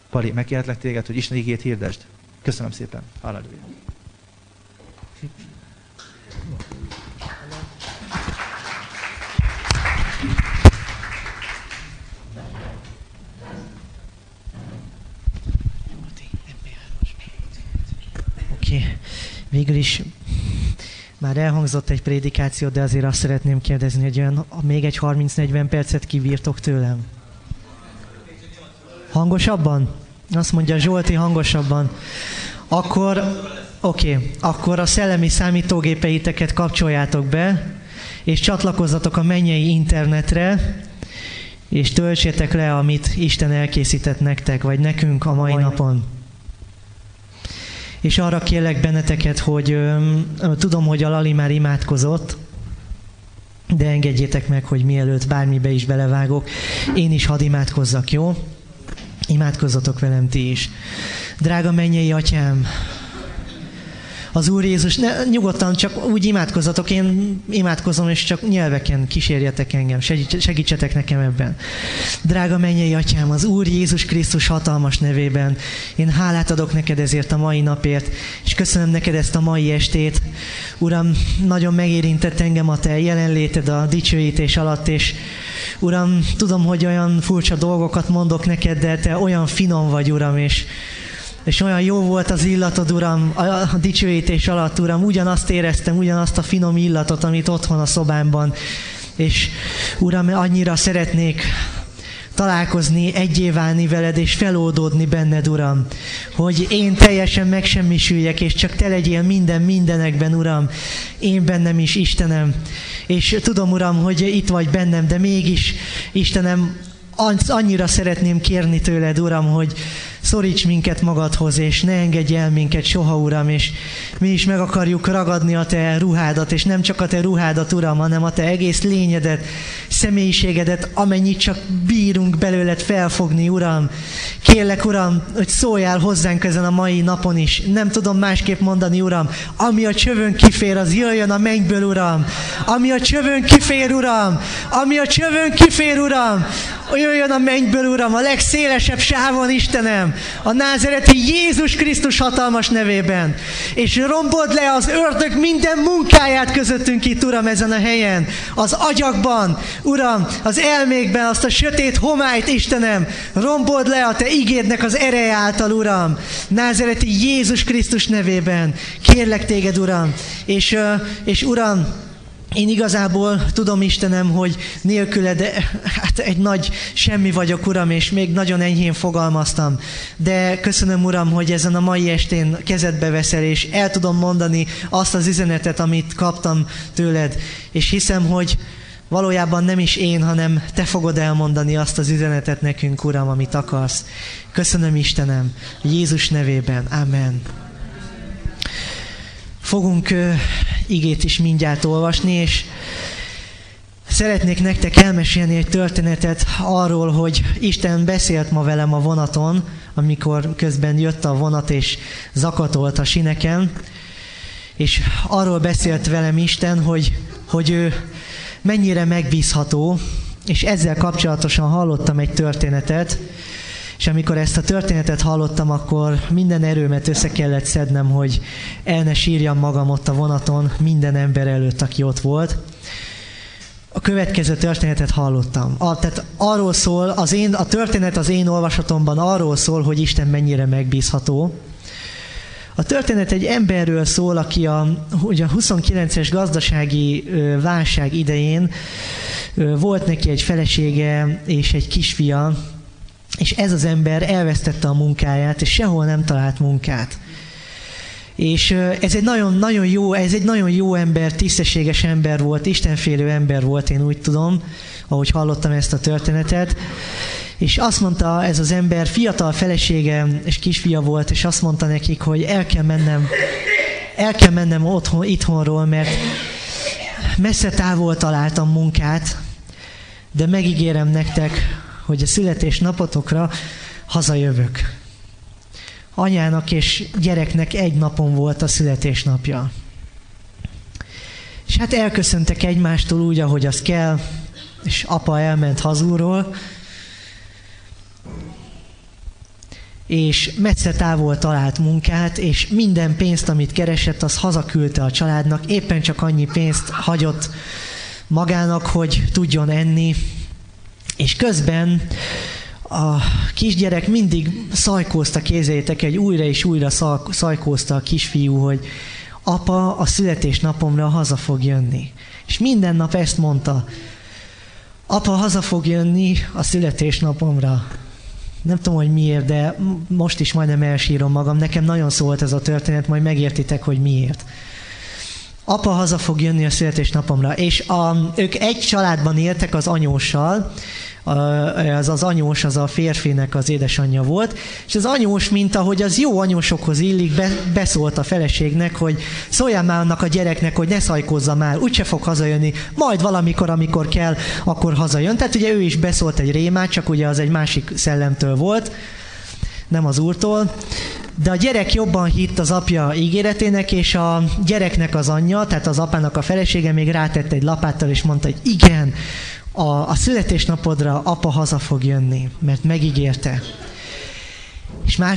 Pali, megkérhetlek téged, hogy Isten igét hirdesd. Köszönöm szépen. Halleluja. Oké. Végül is már elhangzott egy prédikáció, de azért azt szeretném kérdezni, hogy olyan, még egy 30-40 percet kibírtok tőlem? Hangosabban? Azt mondja Zsolti, hangosabban. Akkor a szellemi számítógépeiteket kapcsoljátok be, és csatlakozzatok a mennyei internetre, és töltsétek le, amit Isten elkészített nektek, vagy nekünk a mai napon. És arra kérlek benneteket, hogy tudom, hogy a Lali már imádkozott, de engedjétek meg, hogy mielőtt bármibe is belevágok, én is hadd imádkozzak, jó? Imádkozzatok velem ti is. Drága mennyei Atyám, az Úr Jézus, nyugodtan csak úgy imádkozzatok, én imádkozom, és csak nyelveken kísérjetek engem, segítsetek nekem ebben. Drága mennyei Atyám, az Úr Jézus Krisztus hatalmas nevében én hálát adok neked ezért a mai napért, és köszönöm neked ezt a mai estét. Uram, nagyon megérintett engem a te jelenléted a dicsőítés alatt, és Uram, tudom, hogy olyan furcsa dolgokat mondok neked, de te olyan finom vagy, Uram, és olyan jó volt az illatod, Uram, a dicsőítés alatt, Uram, ugyanazt éreztem, ugyanazt a finom illatot, amit ott van a szobámban. És Uram, annyira szeretnék találkozni, egyé válni veled, és feloldódni benned, Uram, hogy én teljesen megsemmisüljek, és csak te legyél mindenekben, Uram, én bennem is, Istenem. És tudom, Uram, hogy itt vagy bennem, de mégis, Istenem, annyira szeretném kérni tőled, Uram, hogy szoríts minket magadhoz, és ne engedj el minket soha, Uram, és mi is meg akarjuk ragadni a te ruhádat, és nem csak a te ruhádat, Uram, hanem a te egész lényedet, személyiségedet, amennyit csak bírunk belőled felfogni, Uram. Kérlek, Uram, hogy szóljál hozzánk ezen a mai napon is. Nem tudom másképp mondani, Uram, ami a csövön kifér, az jöjjön a mennyből, Uram. Ami a csövön kifér, Uram. Ami a csövön kifér, Uram. Jöjjön a mennyből, Uram, a legszélesebb sávon, Istenem, a názereti Jézus Krisztus hatalmas nevében. És rombold le az ördög minden munkáját közöttünk itt, Uram, ezen a helyen. Az agyakban, Uram, az elmékben, azt a sötét homályt, Istenem, rombold le a te igédnek az ereje által, Uram. Názereti Jézus Krisztus nevében. Kérlek téged, Uram. És Uram, én igazából tudom, Istenem, hogy nélküled hát egy nagy semmi vagyok, Uram, és még nagyon enyhén fogalmaztam. De köszönöm, Uram, hogy ezen a mai estén kezedbe veszel, és el tudom mondani azt az üzenetet, amit kaptam tőled. És hiszem, hogy valójában nem is én, hanem te fogod elmondani azt az üzenetet nekünk, Uram, amit akarsz. Köszönöm, Istenem, Jézus nevében. Amen. Fogunk igét is mindjárt olvasni, és szeretnék nektek elmesélni egy történetet arról, hogy Isten beszélt ma velem a vonaton, amikor közben jött a vonat és zakatolt a sineken, és arról beszélt velem Isten, hogy ő mennyire megbízható, és ezzel kapcsolatosan hallottam egy történetet, és amikor ezt a történetet hallottam, akkor minden erőmet össze kellett szednem, hogy el ne sírjam magam ott a vonaton minden ember előtt, aki ott volt. A következő történetet hallottam. Tehát arról szól, a történet az én olvasatomban arról szól, hogy Isten mennyire megbízható. A történet egy emberről szól, aki ugye a 29-es gazdasági válság idején volt neki egy felesége és egy kisfia, és ez az ember elvesztette a munkáját, és sehol nem talált munkát. És ez egy nagyon jó ember, tisztességes ember volt, istenfélő ember volt, én úgy tudom, ahogy hallottam ezt a történetet. És azt mondta ez az ember, fiatal felesége és kisfia volt, és azt mondta nekik, hogy el kell mennem itthonról, mert messze távol találtam munkát, de megígérem nektek, hogy a születésnapotokra hazajövök. Anyának és gyereknek egy napon volt a születésnapja. És hát elköszöntek egymástól úgy, ahogy az kell, és apa elment hazulról, és messze távol talált munkát, és minden pénzt, amit keresett, az hazaküldte a családnak, éppen csak annyi pénzt hagyott magának, hogy tudjon enni, és közben a kisgyerek mindig szajkózta, képzeljétek, egy újra és újra szajkózta a kisfiú, hogy apa, a születésnapomra haza fog jönni. És minden nap ezt mondta, apa, haza fog jönni a születésnapomra. Nem tudom, hogy miért, de most is majdnem elsírom magam. Nekem nagyon szólt ez a történet, majd megértitek, hogy miért. Apa haza fog jönni a születésnapomra. És ők egy családban éltek az anyóssal. Az anyós, az a férfinek az édesanyja volt, és az anyós, mint ahogy az jó anyósokhoz illik, beszólt a feleségnek, hogy szóljál már annak a gyereknek, hogy ne szajkozza már, úgyse fog hazajönni, majd valamikor, amikor kell, akkor hazajön. Tehát ugye ő is beszólt egy rémát, csak ugye az egy másik szellemtől volt, nem az Úrtól. De a gyerek jobban hitt az apja ígéretének, és a gyereknek az anyja, tehát az apának a felesége még rátette egy lapáttal, és mondta, hogy igen, a születésnapodra apa haza fog jönni, mert megígérte. És már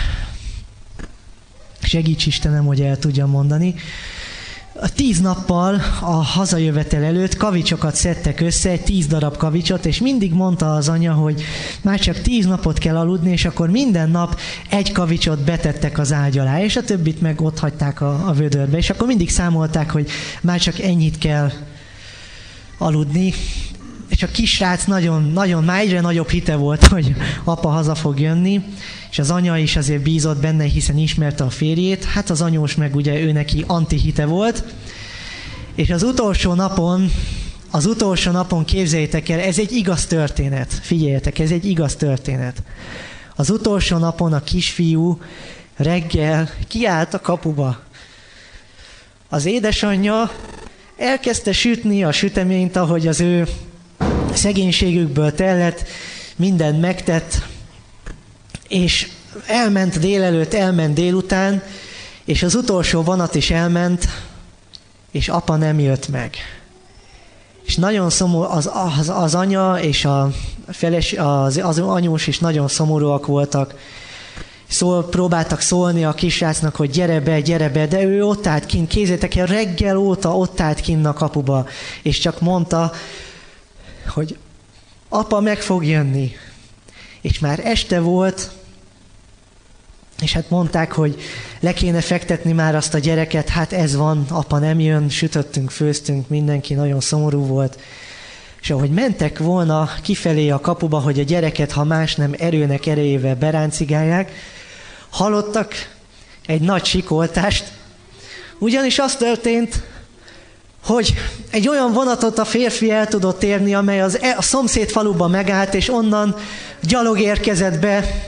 segíts Istenem, hogy el tudjam mondani. 10 nappal a hazajövetel előtt kavicsokat szedtek össze, 10 darab kavicsot, és mindig mondta az anya, hogy már csak 10 napot kell aludni, és akkor minden nap egy kavicsot betettek az ágy alá, és a többit meg ott hagyták a vödörbe, és akkor mindig számolták, hogy már csak ennyit kell aludni. És a kisrác nagyon, már egyre nagyobb hite volt, hogy apa haza fog jönni, és az anya is azért bízott benne, hiszen ismerte a férjét, hát az anyós meg ugye ő neki antihite volt, és az utolsó napon képzeljétek el, ez egy igaz történet, figyeljetek, ez egy igaz történet. Az utolsó napon a kisfiú reggel kiállt a kapuba. Az édesanyja elkezdte sütni a süteményt, ahogy az ő szegénységükből tellett, mindent megtett, és elment délelőtt, elment délután, és az utolsó vonat is elment, és apa nem jött meg. És nagyon szomorú, az anya és az anyós is nagyon szomorúak voltak. Próbáltak szólni a kisrácnak, hogy gyere be, de ő ott állt kint, kézzétek el, reggel óta ott állt kint a kapuba, és csak mondta, hogy apa meg fog jönni. És már este volt, és hát mondták, hogy le kéne fektetni már azt a gyereket, hát ez van, apa nem jön, sütöttünk, főztünk, mindenki nagyon szomorú volt. És ahogy mentek volna kifelé a kapuba, hogy a gyereket, ha más nem erőnek erejével beráncigálják, hallottak egy nagy sikoltást, ugyanis az történt, hogy egy olyan vonatot a férfi el tudott érni, amely a szomszéd faluba megállt, és onnan gyalog érkezett be,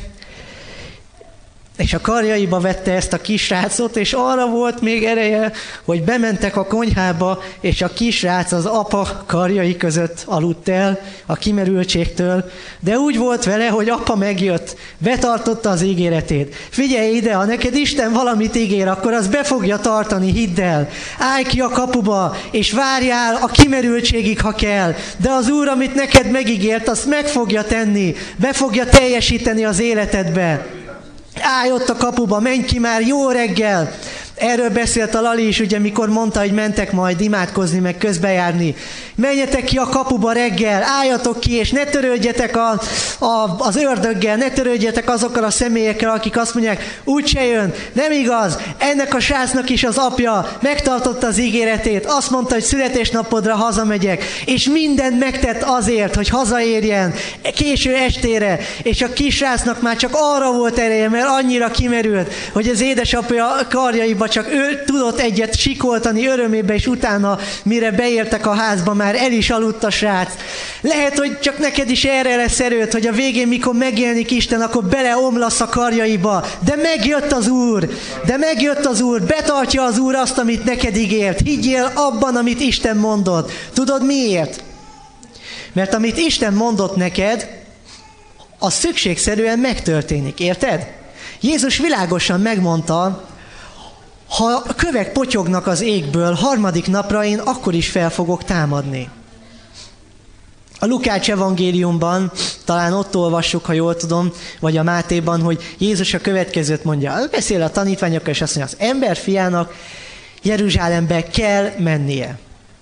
és a karjaiba vette ezt a kisrácot, és arra volt még ereje, hogy bementek a konyhába, és a kisrác az apa karjai között aludt el a kimerültségtől, de úgy volt vele, hogy apa megjött, betartotta az ígéretét. Figyelj ide, ha neked Isten valamit ígér, akkor az be fogja tartani, hidd el. Állj ki a kapuba, és várjál a kimerültségig, ha kell, de az Úr, amit neked megígért, azt meg fogja tenni, be fogja teljesíteni az életedbe. Állj ott a kapuba, menj ki már, jó reggel! Erről beszélt a Lali is, ugye, mikor mondta, hogy mentek majd imádkozni, meg közbejárni. Menjetek ki a kapuba reggel, álljatok ki, és ne törődjetek az ördöggel, ne törődjetek azokkal a személyekkel, akik azt mondják, úgyse jön. Nem igaz, ennek a srácnak is az apja megtartotta az ígéretét, azt mondta, hogy születésnapodra hazamegyek, és mindent megtett azért, hogy hazaérjen késő estére, és a kisrácnak már csak arra volt ereje, mert annyira kimerült, hogy az édesapja karjaiba csak ő tudott egyet sikoltani örömébe, és utána, mire beértek a házba, már el is aludt a srác. Lehet, hogy csak neked is erre lesz erőd, hogy a végén, mikor megjelenik Isten, akkor beleomlasz a karjaiba. De megjött az Úr, betartja az Úr azt, amit neked ígért. Higgyél abban, amit Isten mondott. Tudod miért? Mert amit Isten mondott neked, az szükségszerűen megtörténik, érted? Jézus világosan megmondta, ha kövek potyognak az égből, 3. napra én akkor is fel fogok támadni. A Lukács evangéliumban talán ott olvassuk, ha jól tudom, vagy a Mátéban, hogy Jézus a következőt mondja. Beszél a tanítványokkal, és azt mondja, az emberfiának Jeruzsálembe kell mennie.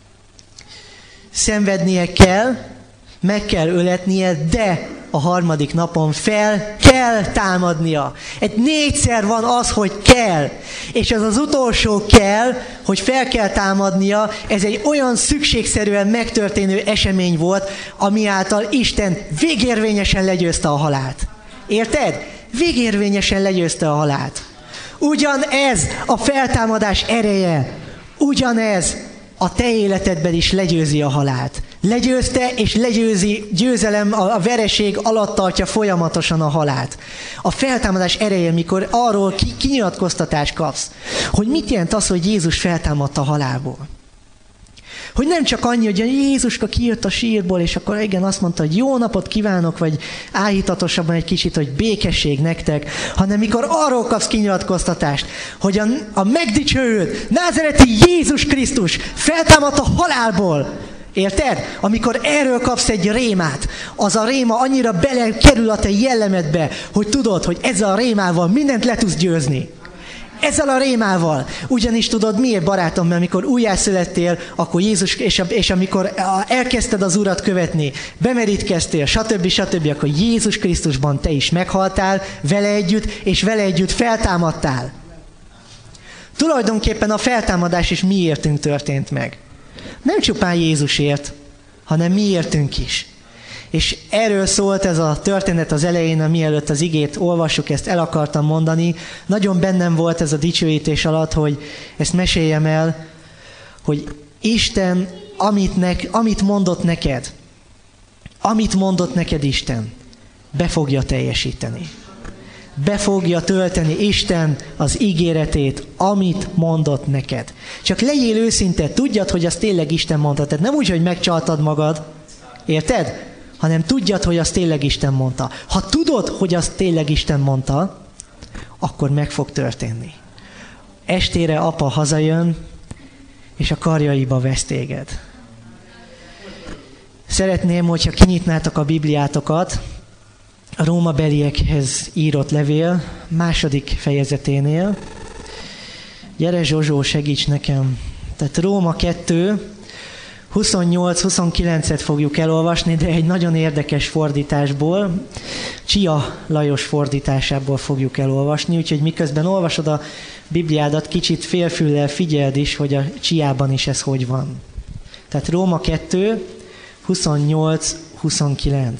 Szenvednie kell, meg kell öletnie, de a harmadik napon fel kell támadnia. Egy 4-szer van az, hogy kell. És ez az utolsó kell, hogy fel kell támadnia, ez egy olyan szükségszerűen megtörténő esemény volt, ami által Isten végérvényesen legyőzte a halált. Érted? Végérvényesen legyőzte a halált. Ugyanez a feltámadás ereje, ugyanez a te életedben is legyőzi a halált. Legyőzte és legyőzi, győzelem, a vereség alatt tartja folyamatosan a halált. A feltámadás ereje, mikor arról kinyilatkoztatást kapsz, hogy mit jelent az, hogy Jézus feltámadta a halálból. Hogy nem csak annyi, hogy Jézuska kijött a sírból, és akkor igen, azt mondta, hogy jó napot kívánok, vagy áhítatosabban egy kicsit, hogy békesség nektek, hanem mikor arról kapsz kinyilatkoztatást, hogy a megdicsőült názareti Jézus Krisztus feltámadt a halálból. Érted? Amikor erről kapsz egy rémát, az a réma annyira belekerül a te jellemedbe, hogy tudod, hogy ezzel a rémával mindent le tudsz győzni. Ezzel a rémával. Ugyanis tudod miért, barátom, mert amikor újjászülettél, akkor Jézus, és amikor elkezdted az Urat követni, bemerítkeztél, stb., akkor Jézus Krisztusban te is meghaltál vele együtt, és vele együtt feltámadtál. Tulajdonképpen a feltámadás is miértünk történt meg. Nem csupán Jézusért, hanem miértünk is. És erről szólt ez a történet az elején, mielőtt az igét olvassuk, ezt el akartam mondani. Nagyon bennem volt ez a dicsőítés alatt, hogy ezt meséljem el, hogy Isten, amit mondott neked Isten, be fogja teljesíteni. Be fogja tölteni Isten az ígéretét, amit mondott neked. Csak legyél őszinte, tudjad, hogy azt tényleg Isten mondta. Tehát nem úgy, hogy megcsaltad magad, érted? Hanem tudjad, hogy azt tényleg Isten mondta. Ha tudod, hogy azt tényleg Isten mondta, akkor meg fog történni. Estére apa hazajön, és a karjaiba vesz téged. Szeretném, hogyha kinyitnátok a Bibliátokat, a Rómabeliekhez írott levél 2. fejezeténél. Gyere Zsozsó, segíts nekem. Tehát Róma 2, 28-29-et fogjuk elolvasni, de egy nagyon érdekes fordításból, Csia Lajos fordításából fogjuk elolvasni, úgyhogy miközben olvasod a Bibliádat, kicsit félfüllel figyeld is, hogy a Csiában is ez hogy van. Tehát Róma 2, 28-29.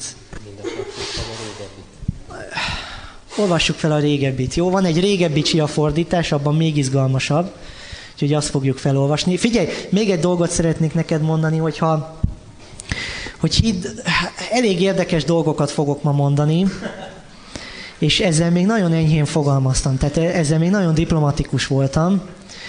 Olvassuk fel a régebbit, jó? Van egy régebbi Csia fordítás, abban még izgalmasabb, úgyhogy azt fogjuk felolvasni. Figyelj, még egy dolgot szeretnék neked mondani, hogy hidd, elég érdekes dolgokat fogok ma mondani, és ezzel még nagyon enyhén fogalmaztam, tehát ezzel még nagyon diplomatikus voltam,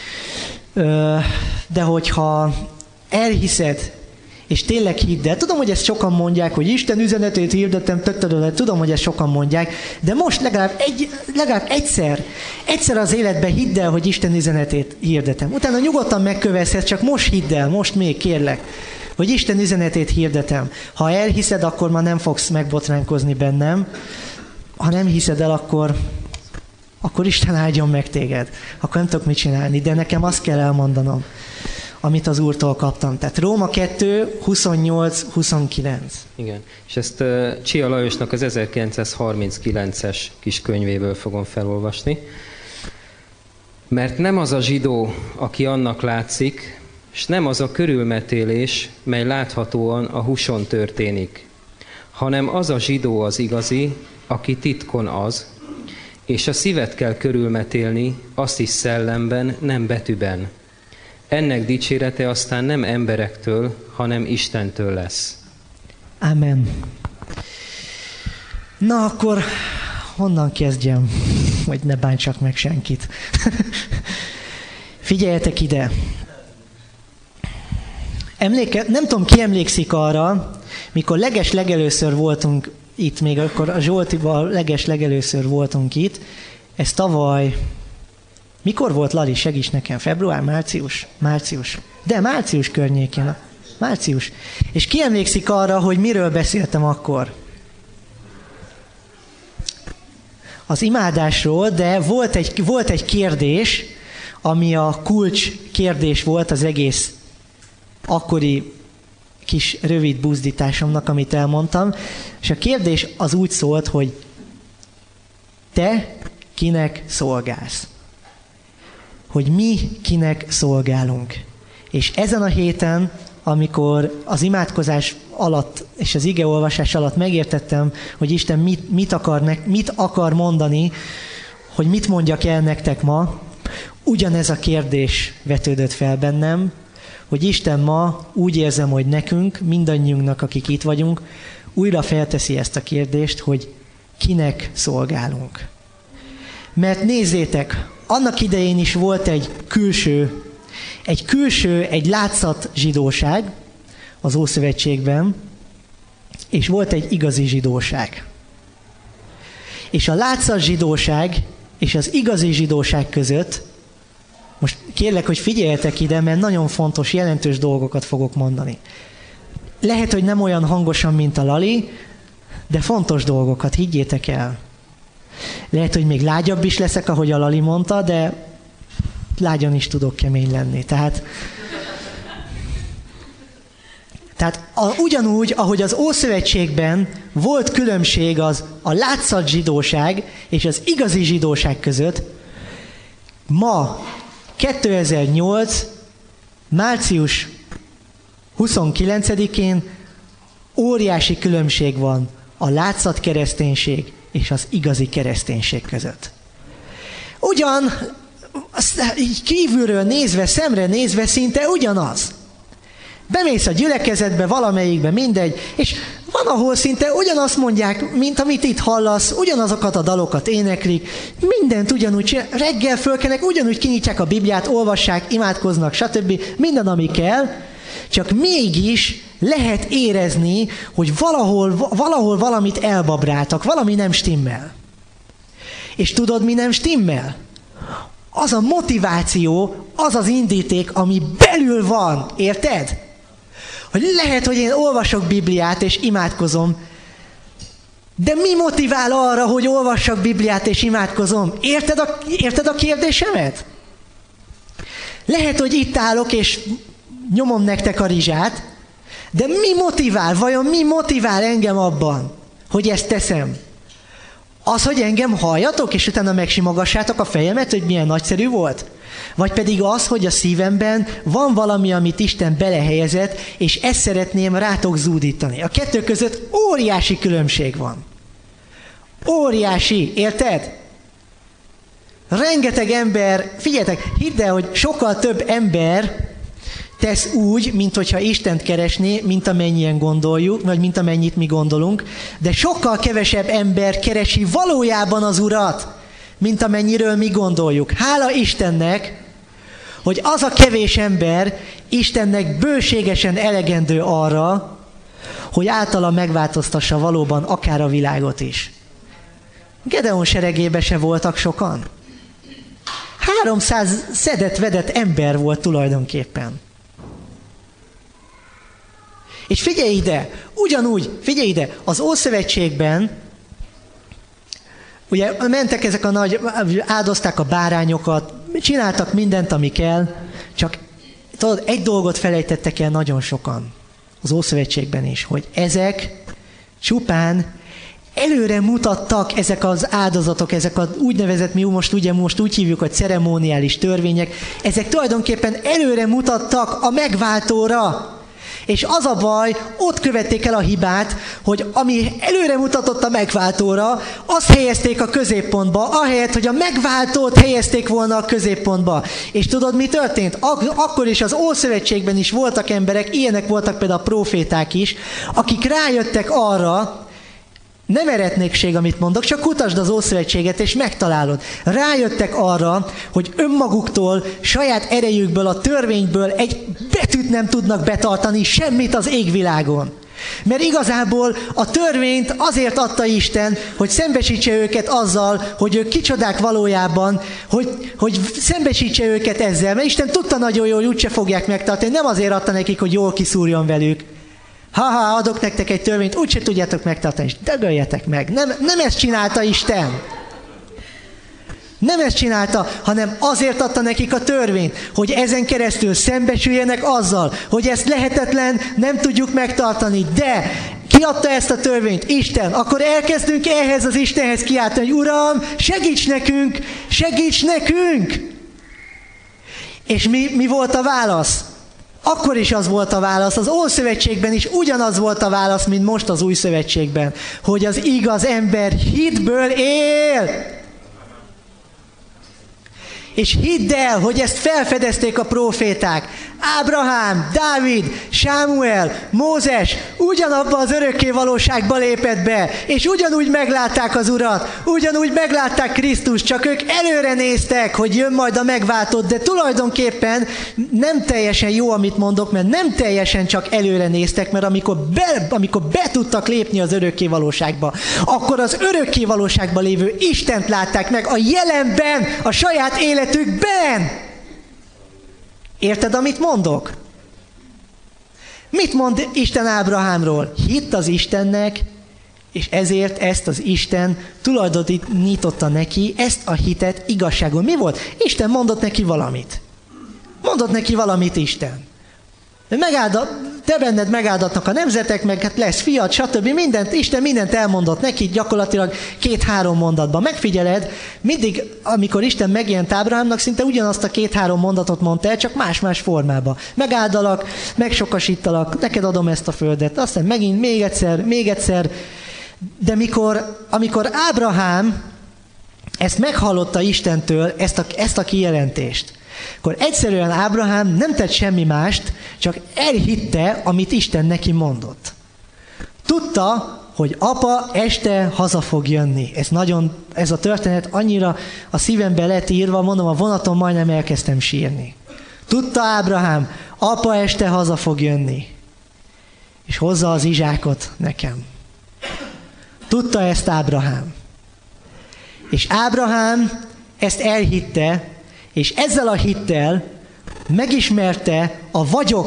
de hogyha elhiszed, és tényleg hidd el. Tudom, hogy ezt sokan mondják, hogy Isten üzenetét hirdetem, tudom, hogy ezt sokan mondják, de most legalább egyszer az életben hidd el, hogy Isten üzenetét hirdetem. Utána nyugodtan megkövethetsz, csak most hidd el, most még kérlek, hogy Isten üzenetét hirdetem. Ha elhiszed, akkor már nem fogsz megbotránkozni bennem. Ha nem hiszed el, akkor Isten áldjon meg téged. Akkor nem tudok mit csinálni, de nekem azt kell elmondanom, amit az Úrtól kaptam. Tehát Róma 2, 28-29. Igen, és ezt Csia Lajosnak az 1939-es kis könyvéből fogom felolvasni. Mert nem az a zsidó, aki annak látszik, és nem az a körülmetélés, mely láthatóan a húson történik, hanem az a zsidó az igazi, aki titkon az, és a szívet kell körülmetélni, azt is szellemben, nem betűben. Ennek dicsérete aztán nem emberektől, hanem Istentől lesz. Amen. Na akkor honnan kezdjem, hogy ne bántsak meg senkit. Figyeljetek ide. Nem tudom, ki emlékszik arra, mikor legelőször voltunk itt, még akkor a Zsoltival legelőször voltunk itt, ez tavaly, mikor volt, Lali, segíts nekem, február, március. De március környékén. Március. És ki emlékszik arra, hogy miről beszéltem akkor? az imádásról, de volt egy kérdés, ami a kulcs kérdés volt az egész akkori kis rövid buzdításomnak, amit elmondtam. És a kérdés az úgy szólt, hogy te kinek szolgálsz? Hogy mi kinek szolgálunk. És ezen a héten, amikor az imádkozás alatt és az igeolvasás alatt megértettem, hogy Isten mit akar mondani, hogy mit mondjak el nektek ma, ugyanez a kérdés vetődött fel bennem, hogy Isten ma úgy érzem, hogy nekünk, mindannyiunknak, akik itt vagyunk, újra felteszi ezt a kérdést, hogy kinek szolgálunk. Mert nézzétek, annak idején is volt egy látszat zsidóság az Ószövetségben, és volt egy igazi zsidóság. És a látszat zsidóság és az igazi zsidóság között, most kérlek, hogy figyeljetek ide, mert nagyon fontos, jelentős dolgokat fogok mondani. Lehet, hogy nem olyan hangosan, mint a Lali, de fontos dolgokat, higgyétek el. Lehet, hogy még lágyabb is leszek, ahogy a Lali mondta, de lágyan is tudok kemény lenni. Tehát ugyanúgy, ahogy az Ószövetségben volt különbség a látszat zsidóság és az igazi zsidóság között, ma 2008. március 29-én óriási különbség van a látszat kereszténység és az igazi kereszténység között. Ugyan, így kívülről nézve, szemre nézve szinte ugyanaz. Bemész a gyülekezetbe, valamelyikbe, mindegy, és van, ahol szinte ugyanazt mondják, mint amit itt hallasz, ugyanazokat a dalokat éneklik, mindent ugyanúgy csinál, reggel fölkelnek, ugyanúgy kinyitják a Bibliát, olvassák, imádkoznak, stb. Minden, ami kell, csak mégis lehet érezni, hogy valahol valamit elbabráltak, valami nem stimmel. És tudod, mi nem stimmel? Az a motiváció, az az indíték, ami belül van, érted? Hogy lehet, hogy én olvasok Bibliát és imádkozom, de mi motivál arra, hogy olvassak Bibliát és imádkozom? Érted a kérdésemet? Lehet, hogy itt állok és nyomom nektek a rizsát, de mi motivál? Vajon mi motivál engem abban, hogy ezt teszem? Az, hogy engem halljatok, és utána megsimogassátok a fejemet, hogy milyen nagyszerű volt? Vagy pedig az, hogy a szívemben van valami, amit Isten belehelyezett, és ezt szeretném rátok zúdítani. A kettő között óriási különbség van. Óriási, érted? Rengeteg ember, figyeljetek, hidd el, hogy sokkal több ember tesz úgy, mint hogyha Istent keresné, mint amennyien gondoljuk, vagy mint amennyit mi gondolunk, de sokkal kevesebb ember keresi valójában az Urat, mint amennyiről mi gondoljuk. Hála Istennek, hogy az a kevés ember Istennek bőségesen elegendő arra, hogy általa megváltoztassa valóban akár a világot is. Gedeon seregébe se voltak sokan. 300 szedett-vedett ember volt tulajdonképpen. És figyelj ide, figyelj ide, az Ószövetségben ugye mentek ezek a áldozták a bárányokat, csináltak mindent, ami kell, csak tudod, egy dolgot felejtettek el nagyon sokan az Ószövetségben is, hogy ezek csupán előre mutattak, ezek az áldozatok, ezek az úgynevezett, mi most úgy hívjuk, hogy ceremoniális törvények, ezek tulajdonképpen előre mutattak a megváltóra. És az a baj, ott követték el a hibát, hogy ami előre mutatott a megváltóra, azt helyezték a középpontba, ahelyett, hogy a megváltót helyezték volna a középpontba. És tudod, mi történt? Akkor is az Ószövetségben is voltak emberek, ilyenek voltak például a próféták is, akik rájöttek arra, nem eretnékség, amit mondok, csak kutasd az Ószövetséget, és megtalálod. Rájöttek arra, hogy önmaguktól, saját erejükből, a törvényből egy betűt nem tudnak betartani, semmit az égvilágon. Mert igazából a törvényt azért adta Isten, hogy szembesítse őket azzal, hogy ők kicsodák valójában, hogy szembesítse őket ezzel. Mert Isten tudta nagyon jól, hogy úgyse fogják megtartani, nem azért adta nekik, hogy jól kiszúrjon velük. Ha, adok nektek egy törvényt, úgyse tudjátok megtartani, és dögöljetek meg. Nem ezt csinálta Isten. Nem ezt csinálta, hanem azért adta nekik a törvényt, hogy ezen keresztül szembesüljenek azzal, hogy ezt lehetetlen, nem tudjuk megtartani, de ki adta ezt a törvényt? Isten. Akkor elkezdünk ehhez az Istenhez kiáltani, hogy Uram, segíts nekünk, segíts nekünk! És mi volt a válasz? Akkor is az volt a válasz, az Ószövetségben is ugyanaz volt a válasz, mint most az Új Szövetségben, hogy az igaz ember hitből él. És hidd el, hogy ezt felfedezték a próféták. Ábrahám, Dávid, Sámuel, Mózes ugyanabba az örökké valóságba lépett be, és ugyanúgy meglátták az Urat, ugyanúgy meglátták Krisztust, csak ők előre néztek, hogy jön majd a megváltott, de tulajdonképpen nem teljesen jó, amit mondok, mert nem teljesen csak előre néztek, mert amikor be tudtak lépni az örökké valóságba, akkor az örökké valóságban lévő Istent látták meg a jelenben, a saját életükben. Érted, amit mondok? Mit mond Isten Ábrahámról? Hitt az Istennek, és ezért ezt az Isten tulajdonította neki, ezt a hitet igazságon. Mi volt? Isten mondott neki valamit. Mondott neki valamit Isten. Te benned megáldatnak a nemzetek, meg hát lesz fiat, stb. Isten mindent elmondott neki, gyakorlatilag 2-3 mondatban. Megfigyeled, mindig, amikor Isten megjelent Ábrahámnak, szinte ugyanazt a 2-3 mondatot mondta el, csak más-más formában. Megáldalak, megsokasítalak, neked adom ezt a földet, aztán megint még egyszer. De amikor Ábrahám ezt meghallotta Istentől, ezt a kijelentést, akkor egyszerűen Ábrahám nem tett semmi mást, csak elhitte, amit Isten neki mondott. Tudta, hogy apa este haza fog jönni. Ez a történet annyira a szívembe lett írva, mondom, a vonaton majdnem elkezdtem sírni. Tudta Ábrahám, apa este haza fog jönni, és hozza az Izsákot nekem. Tudta ezt Ábrahám. És Ábrahám ezt elhitte, és ezzel a hittel megismerte a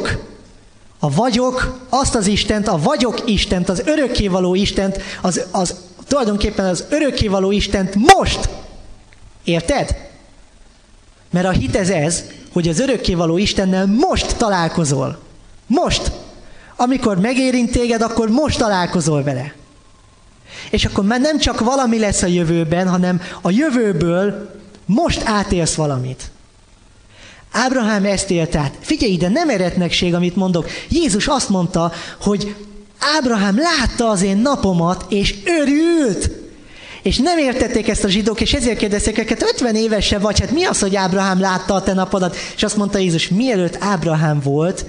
vagyok, azt az Istent, a vagyok Istent, az örökkévaló Istent, tulajdonképpen az örökkévaló Istent most. Érted? Mert a hit ez, hogy az örökkévaló Istennel most találkozol. Most. Amikor megérint téged, akkor most találkozol vele. És akkor már nem csak valami lesz a jövőben, hanem a jövőből most átélsz valamit. Ábrahám ezt élt át. Figyelj ide, nem eretnekség, amit mondok. Jézus azt mondta, hogy Ábrahám látta az én napomat, és örült. És nem értették ezt a zsidók, és ezért kérdezték őket, 50 éves se vagy, hát mi az, hogy Ábrahám látta a te napodat? És azt mondta Jézus, mielőtt Ábrahám volt,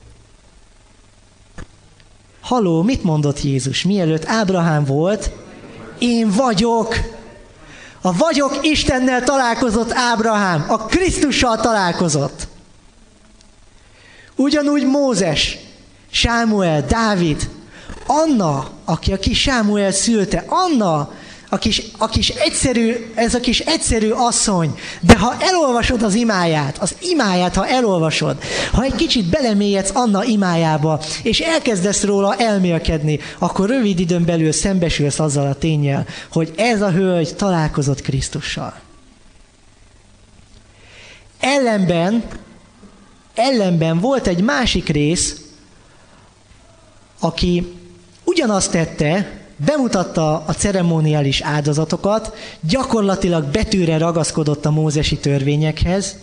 haló, mit mondott Jézus? Mielőtt Ábrahám volt, én vagyok. A vagyok Istennel találkozott Ábrahám, a Krisztussal találkozott. Ugyanúgy Mózes, Sámuel, Dávid, Anna, aki Sámuel szülte, Anna, ez a kis egyszerű asszony, de ha elolvasod az imáját, ha elolvasod, ha egy kicsit belemélyedsz Anna imájába, és elkezdesz róla elmélkedni, akkor rövid időn belül szembesülsz azzal a ténnyel, hogy ez a hölgy találkozott Krisztussal. Ellenben volt egy másik rész, aki ugyanazt tette, bemutatta a ceremoniális áldozatokat, gyakorlatilag betűre ragaszkodott a mózesi törvényekhez,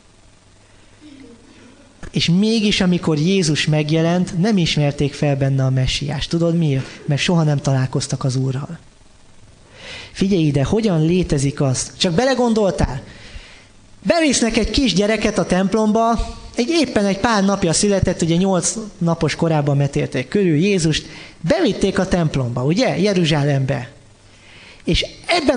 és mégis, amikor Jézus megjelent, nem ismerték fel benne a messiást. Tudod miért? Mert soha nem találkoztak az Úrral. Figyelj ide, hogyan létezik az? Csak belegondoltál? Bevisznek egy kisgyereket a templomba, éppen egy pár napja született, ugye 8 napos korában metélték körül Jézust, bevitték a templomba, ugye, Jeruzsálembe. És ebben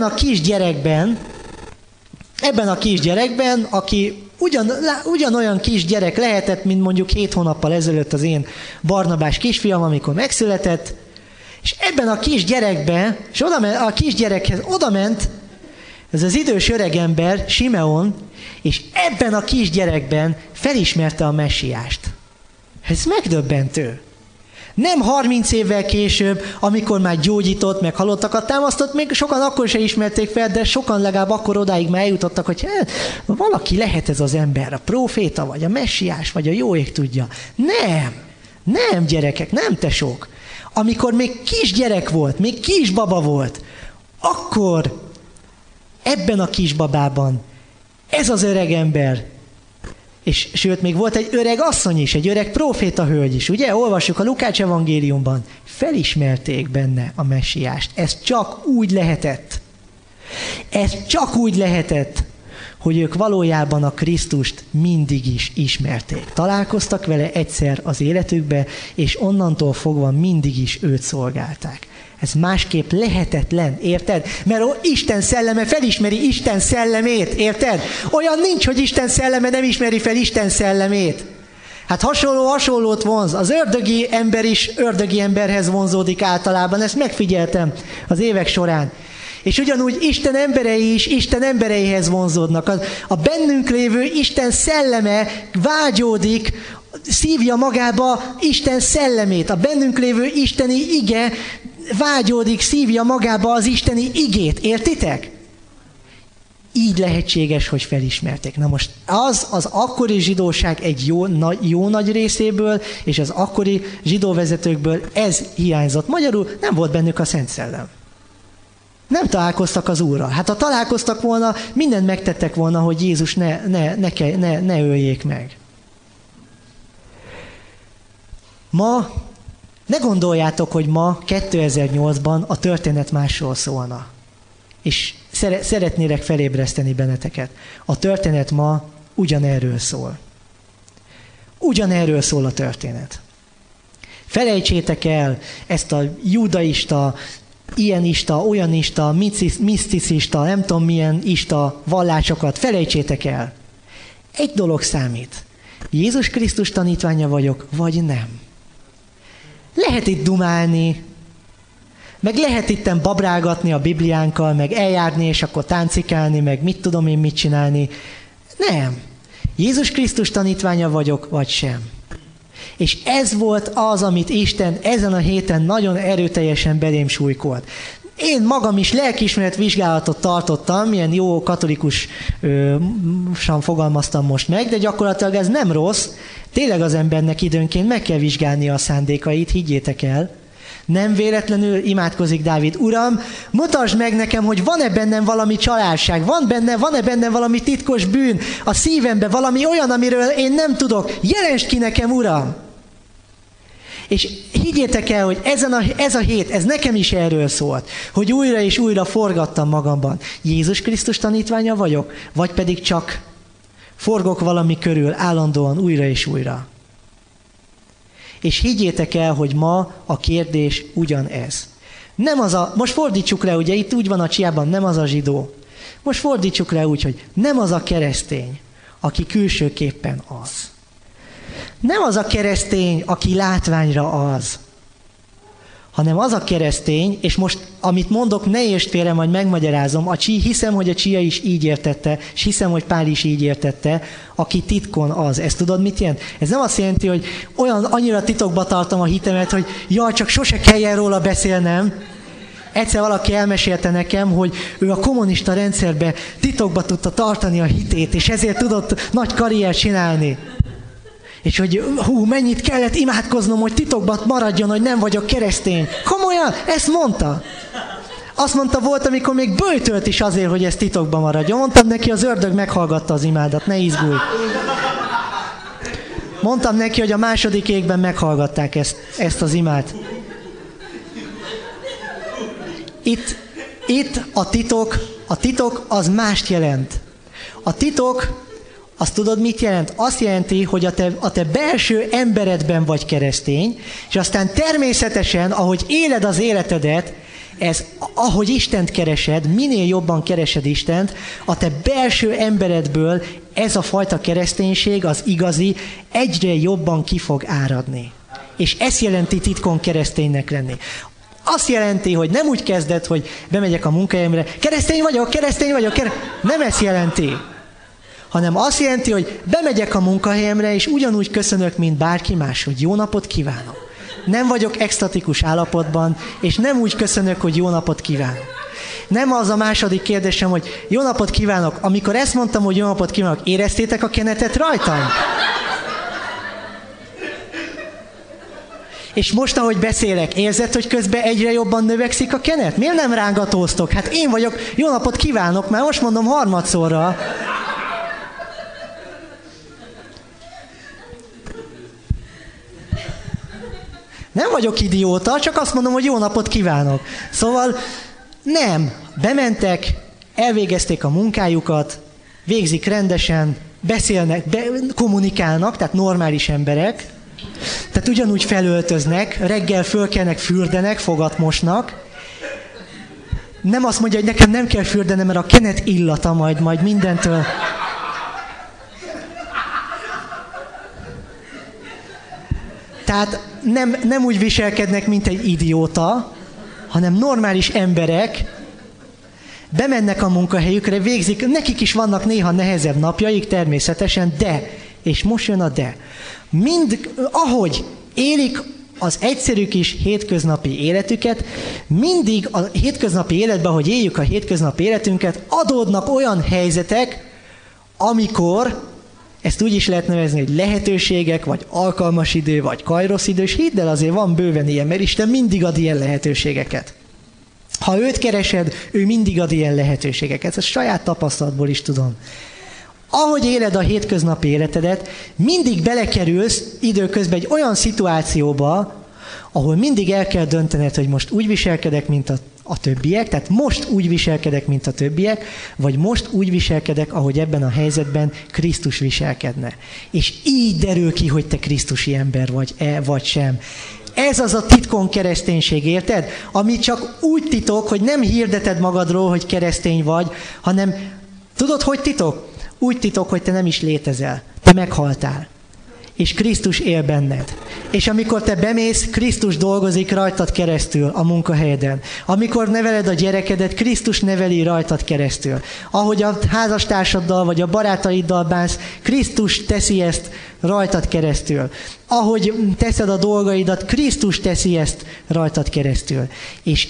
a kisgyerekben, aki ugyanolyan kisgyerek lehetett, mint mondjuk 7 hónappal ezelőtt az én Barnabás kisfiam, amikor megszületett, és ebben a kisgyerekben, és a kisgyerekhez odament ez az idős öregember, Simeon, és ebben a kisgyerekben felismerte a messiást. Ez megdöbbentő. Nem 30 évvel később, amikor már gyógyított, meg halottakat támasztott, még sokan akkor se ismerték fel, de sokan legalább akkor odáig már eljutottak, hogy valaki lehet ez az ember, a próféta, vagy a messiás, vagy a jó ég tudja. Nem gyerekek, nem tesók. Amikor még kisgyerek volt, még kisbaba volt, akkor ebben a kisbabában ez az öreg ember, és sőt, még volt egy öreg asszony is, egy öreg próféta hölgy is, ugye? Olvassuk a Lukács evangéliumban. Felismerték benne a messiást. Ez csak úgy lehetett. Hogy ők valójában a Krisztust mindig is ismerték. Találkoztak vele egyszer az életükbe, és onnantól fogva mindig is őt szolgálták. Ez másképp lehetetlen, érted? Mert Isten szelleme felismeri Isten szellemét, érted? Olyan nincs, hogy Isten szelleme nem ismeri fel Isten szellemét. Hát hasonlót vonz. Az ördögi ember is ördögi emberhez vonzódik általában, ezt megfigyeltem az évek során. És ugyanúgy Isten emberei is Isten embereihez vonzódnak. A bennünk lévő Isten szelleme vágyódik, szívja magába Isten szellemét. A bennünk lévő isteni ige vágyódik, szívja magába az isteni igét. Értitek? Így lehetséges, hogy felismerték. Na most az akkori zsidóság egy jó nagy részéből, és az akkori zsidóvezetőkből ez hiányzott. Magyarul nem volt bennük a Szent Szellem. Nem találkoztak az Úrral. Hát ha találkoztak volna, mindent megtettek volna, hogy Jézus ne öljék meg. Ma, ne gondoljátok, hogy ma 2008-ban a történet másról szólna. És szeretnélek felébreszteni benneteket. A történet ma ugyanerről szól. Ugyanerről szól a történet. Felejtsétek el ezt a judaista, ilyenista, olyanista, miszticista, nem tudom milyen ista vallásokat, felejtsétek el. Egy dolog számít. Jézus Krisztus tanítványa vagyok, vagy nem. Lehet itt dumálni, meg lehet itten babrálgatni a Bibliánkkal, meg eljárni, és akkor táncikálni, meg mit tudom én mit csinálni. Nem. Jézus Krisztus tanítványa vagyok, vagy sem. És ez volt az, amit Isten ezen a héten nagyon erőteljesen belém súlykolt. Én magam is lelkiismeret vizsgálatot tartottam, milyen jó katolikusan fogalmaztam most meg, de gyakorlatilag ez nem rossz. Tényleg az embernek időnként meg kell vizsgálnia a szándékait, higgyétek el. Nem véletlenül imádkozik Dávid: Uram, mutasd meg nekem, hogy van-e bennem valami családság, van-e bennem valami titkos bűn a szívemben, valami olyan, amiről én nem tudok. Jelentsd ki nekem, Uram! És higgyétek el, hogy ez a hét, ez nekem is erről szólt, hogy újra és újra forgattam magamban. Jézus Krisztus tanítványa vagyok, vagy pedig csak forgok valami körül állandóan újra és újra. És higgyétek el, hogy ma a kérdés ugyanez. Nem az most fordítsuk le, ugye itt úgy van a csiában, nem az a zsidó. Most fordítsuk le úgy, hogy nem az a keresztény, aki külsőképpen az. Nem az a keresztény, aki látványra az, hanem az a keresztény, és most amit mondok, ne értsd félre, majd megmagyarázom, hiszem, hogy a Csia is így értette, és hiszem, hogy Pál is így értette, aki titkon az. Ezt tudod, mit jelent? Ez nem azt jelenti, hogy annyira titokba tartom a hitemet, hogy jaj, csak sose kelljen róla beszélnem. Egyszer valaki elmesélte nekem, hogy ő a kommunista rendszerben titokba tudta tartani a hitét, és ezért tudott nagy karriert csinálni. És hogy mennyit kellett imádkoznom, hogy titokban maradjon, hogy nem vagyok keresztény. Komolyan, ezt mondta. Azt mondta, volt, amikor még böjtölt is azért, hogy ez titokban maradjon. Mondtam neki, az ördög meghallgatta az imádat, ne izgulj. Mondtam neki, hogy a második égben meghallgatták ezt az imát. Itt a titok az mást jelent. A titok, azt tudod, mit jelent? Azt jelenti, hogy a te belső emberedben vagy keresztény, és aztán természetesen, ahogy éled az életedet, ahogy Istent keresed, minél jobban keresed Istent, a te belső emberedből ez a fajta kereszténység, az igazi, egyre jobban ki fog áradni. És ez jelenti titkon kereszténynek lenni. Azt jelenti, hogy nem úgy kezded, hogy bemegyek a munkahelyemre, keresztény vagyok, nem ezt jelenti. Hanem azt jelenti, hogy bemegyek a munkahelyemre, és ugyanúgy köszönök, mint bárki más, hogy jó napot kívánok. Nem vagyok extatikus állapotban, és nem úgy köszönök, hogy jó napot kívánok. Nem az a második kérdésem, hogy jó napot kívánok. Amikor ezt mondtam, hogy jó napot kívánok, éreztétek a kenetet rajtam? És most, ahogy beszélek, érzed, hogy közben egyre jobban növekszik a kenet? Miért nem rángatóztok? Hát én vagyok, jó napot kívánok, már most mondom harmadszorra. Nem vagyok idióta, csak azt mondom, hogy jó napot kívánok. Szóval nem. Bementek, elvégezték a munkájukat, végzik rendesen, beszélnek, kommunikálnak, tehát normális emberek. Tehát ugyanúgy felöltöznek, reggel fölkelnek, fürdenek, fogat mosnak. Nem azt mondja, hogy nekem nem kell fürdenem, mert a kenet illata majd mindentől... Tehát nem úgy viselkednek, mint egy idióta, hanem normális emberek, bemennek a munkahelyükre, végzik, nekik is vannak néha nehezebb napjaik természetesen, de, és most jön a de, ahogy élik az egyszerű kis hétköznapi életüket, mindig a hétköznapi életben, ahogy éljük a hétköznapi életünket, adódnak olyan helyzetek, amikor, ezt úgy is lehet nevezni, hogy lehetőségek, vagy alkalmas idő, vagy kairosz idő, és hidd el, azért van bőven ilyen, mert Isten mindig ad ilyen lehetőségeket. Ha őt keresed, ő mindig ad ilyen lehetőségeket. Ezt saját tapasztalatból is tudom. Ahogy éled a hétköznapi életedet, mindig belekerülsz időközben egy olyan szituációba, ahol mindig el kell döntened, hogy most úgy viselkedek, mint a többiek, tehát most úgy viselkedek, mint a többiek, vagy most úgy viselkedek, ahogy ebben a helyzetben Krisztus viselkedne. És így derül ki, hogy te krisztusi ember vagy sem. Ez az a titkon kereszténység, érted? Ami csak úgy titok, hogy nem hirdeted magadról, hogy keresztény vagy, hanem tudod, hogy titok? Úgy titok, hogy te nem is létezel. Te meghaltál. És Krisztus él benned. És amikor te bemész, Krisztus dolgozik rajtad keresztül a munkahelyeden. Amikor neveled a gyerekedet, Krisztus neveli rajtad keresztül. Ahogy a házastársaddal vagy a barátaiddal bánsz, Krisztus teszi ezt rajtad keresztül. Ahogy teszed a dolgaidat, Krisztus teszi ezt rajtad keresztül. És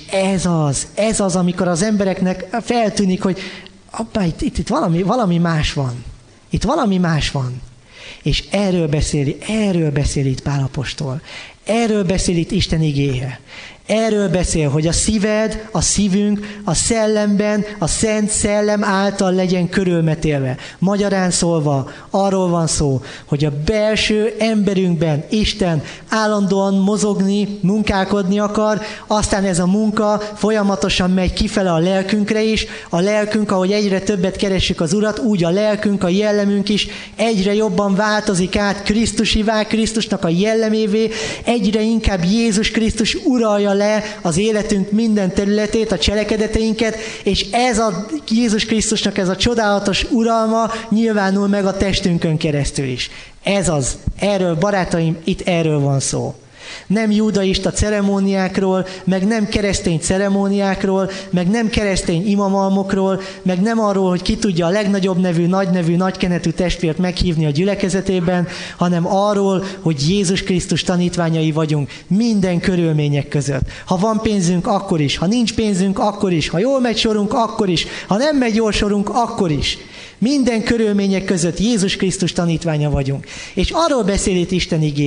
ez az, amikor az embereknek feltűnik, hogy appá, itt valami más van. Itt valami más van. És erről beszél itt Pál apostol. Erről beszél itt Isten igéje. Erről beszél, hogy a szíved, a szívünk, a szellemben, a Szent Szellem által legyen körülmetélve. Magyarán szólva, arról van szó, hogy a belső emberünkben Isten állandóan mozogni, munkálkodni akar, aztán ez a munka folyamatosan megy kifele a lelkünkre is. A lelkünk, ahogy egyre többet keressük az Urat, úgy a lelkünk, a jellemünk is egyre jobban változik át Krisztusivá, Krisztusnak a jellemévé, egyre inkább Jézus Krisztus uralja le az életünk minden területét, a cselekedeteinket, és ez a Jézus Krisztusnak ez a csodálatos uralma nyilvánul meg a testünkön keresztül is. Erről, barátaim, itt erről van szó. Nem judaista ceremóniákról, meg nem keresztény ceremóniákról, meg nem keresztény imamalmokról, meg nem arról, hogy ki tudja a legnagyobb nevű, nagykenetű testvért meghívni a gyülekezetében, hanem arról, hogy Jézus Krisztus tanítványai vagyunk minden körülmények között. Ha van pénzünk, akkor is. Ha nincs pénzünk, akkor is. Ha jól megy sorunk, akkor is. Ha nem megy jól sorunk, akkor is. Minden körülmények között Jézus Krisztus tanítványa vagyunk. És arról beszél itt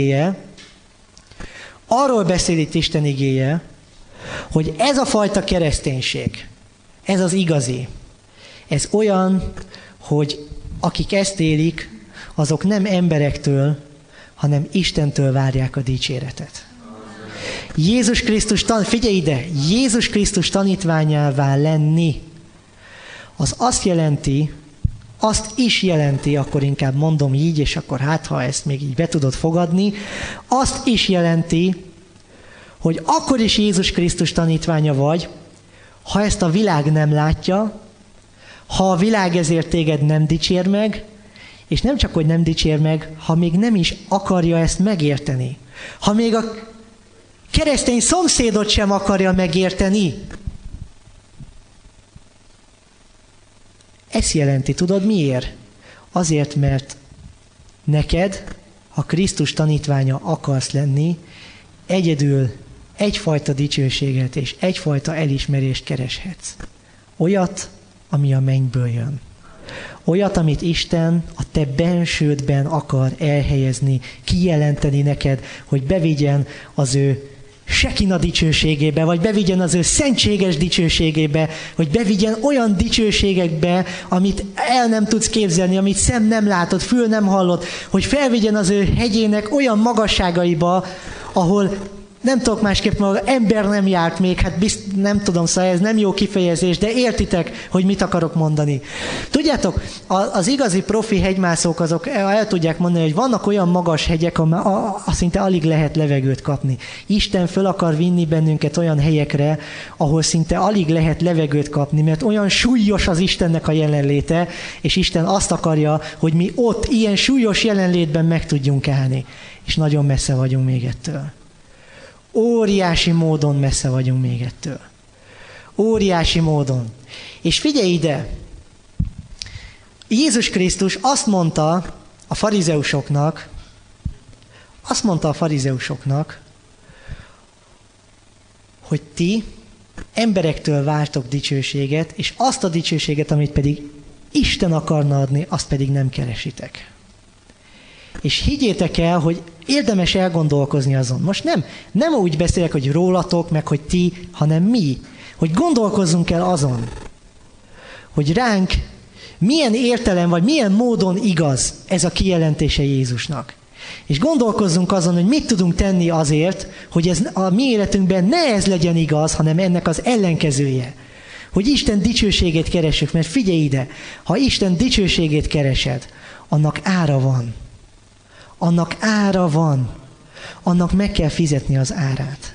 Isten igéje, hogy ez a fajta kereszténység, ez az igazi, ez olyan, hogy akik ezt élik, azok nem emberektől, hanem Istentől várják a dicséretet. Jézus Krisztus, figyelj ide, Jézus Krisztus tanítványává lenni, az azt is jelenti, akkor inkább mondom így, és akkor ha ezt még így be tudod fogadni, azt is jelenti, hogy akkor is Jézus Krisztus tanítványa vagy, ha ezt a világ nem látja, ha a világ ezért téged nem dicsér meg, és nem csak, hogy nem dicsér meg, ha még nem is akarja ezt megérteni. Ha még a keresztény szomszédot sem akarja megérteni. Ezt jelenti, tudod miért? Azért, mert neked, ha Krisztus tanítványa akarsz lenni, egyedül egyfajta dicsőséget és egyfajta elismerést kereshetsz. Olyat, ami a mennyből jön. Olyat, amit Isten a te bensődben akar elhelyezni, kijelenteni neked, hogy bevigyen az ő sekina dicsőségébe, vagy bevigyen az ő szentséges dicsőségébe, hogy bevigyen olyan dicsőségekbe, amit el nem tudsz képzelni, amit szem nem látod, fül nem hallod, hogy felvigyen az ő hegyének olyan magasságaiba, ahol nem tudok másképp maga, ember nem járt még, hát nem tudom, szóval ez nem jó kifejezés, de értitek, hogy mit akarok mondani. Tudjátok, az igazi profi hegymászók azok el tudják mondani, hogy vannak olyan magas hegyek, ahol szinte alig lehet levegőt kapni. Isten föl akar vinni bennünket olyan helyekre, ahol szinte alig lehet levegőt kapni, mert olyan súlyos az Istennek a jelenléte, és Isten azt akarja, hogy mi ott ilyen súlyos jelenlétben meg tudjunk állni. És nagyon messze vagyunk még ettől. Óriási módon messze vagyunk még ettől. Óriási módon. És figyelj ide! Jézus Krisztus azt mondta a farizeusoknak, hogy ti emberektől vártok dicsőséget, és azt a dicsőséget, amit pedig Isten akarna adni, azt pedig nem keresitek. És higgyétek el, hogy érdemes elgondolkozni azon. Most nem úgy beszélek, hogy rólatok, meg hogy ti, hanem mi. Hogy gondolkozzunk el azon, hogy ránk milyen értelem, vagy milyen módon igaz ez a kijelentése Jézusnak. És gondolkozzunk azon, hogy mit tudunk tenni azért, hogy ez a mi életünkben ne ez legyen igaz, hanem ennek az ellenkezője. Hogy Isten dicsőségét keressük, mert figyelj ide, ha Isten dicsőségét keresed, annak ára van. Annak ára van. Annak meg kell fizetni az árát.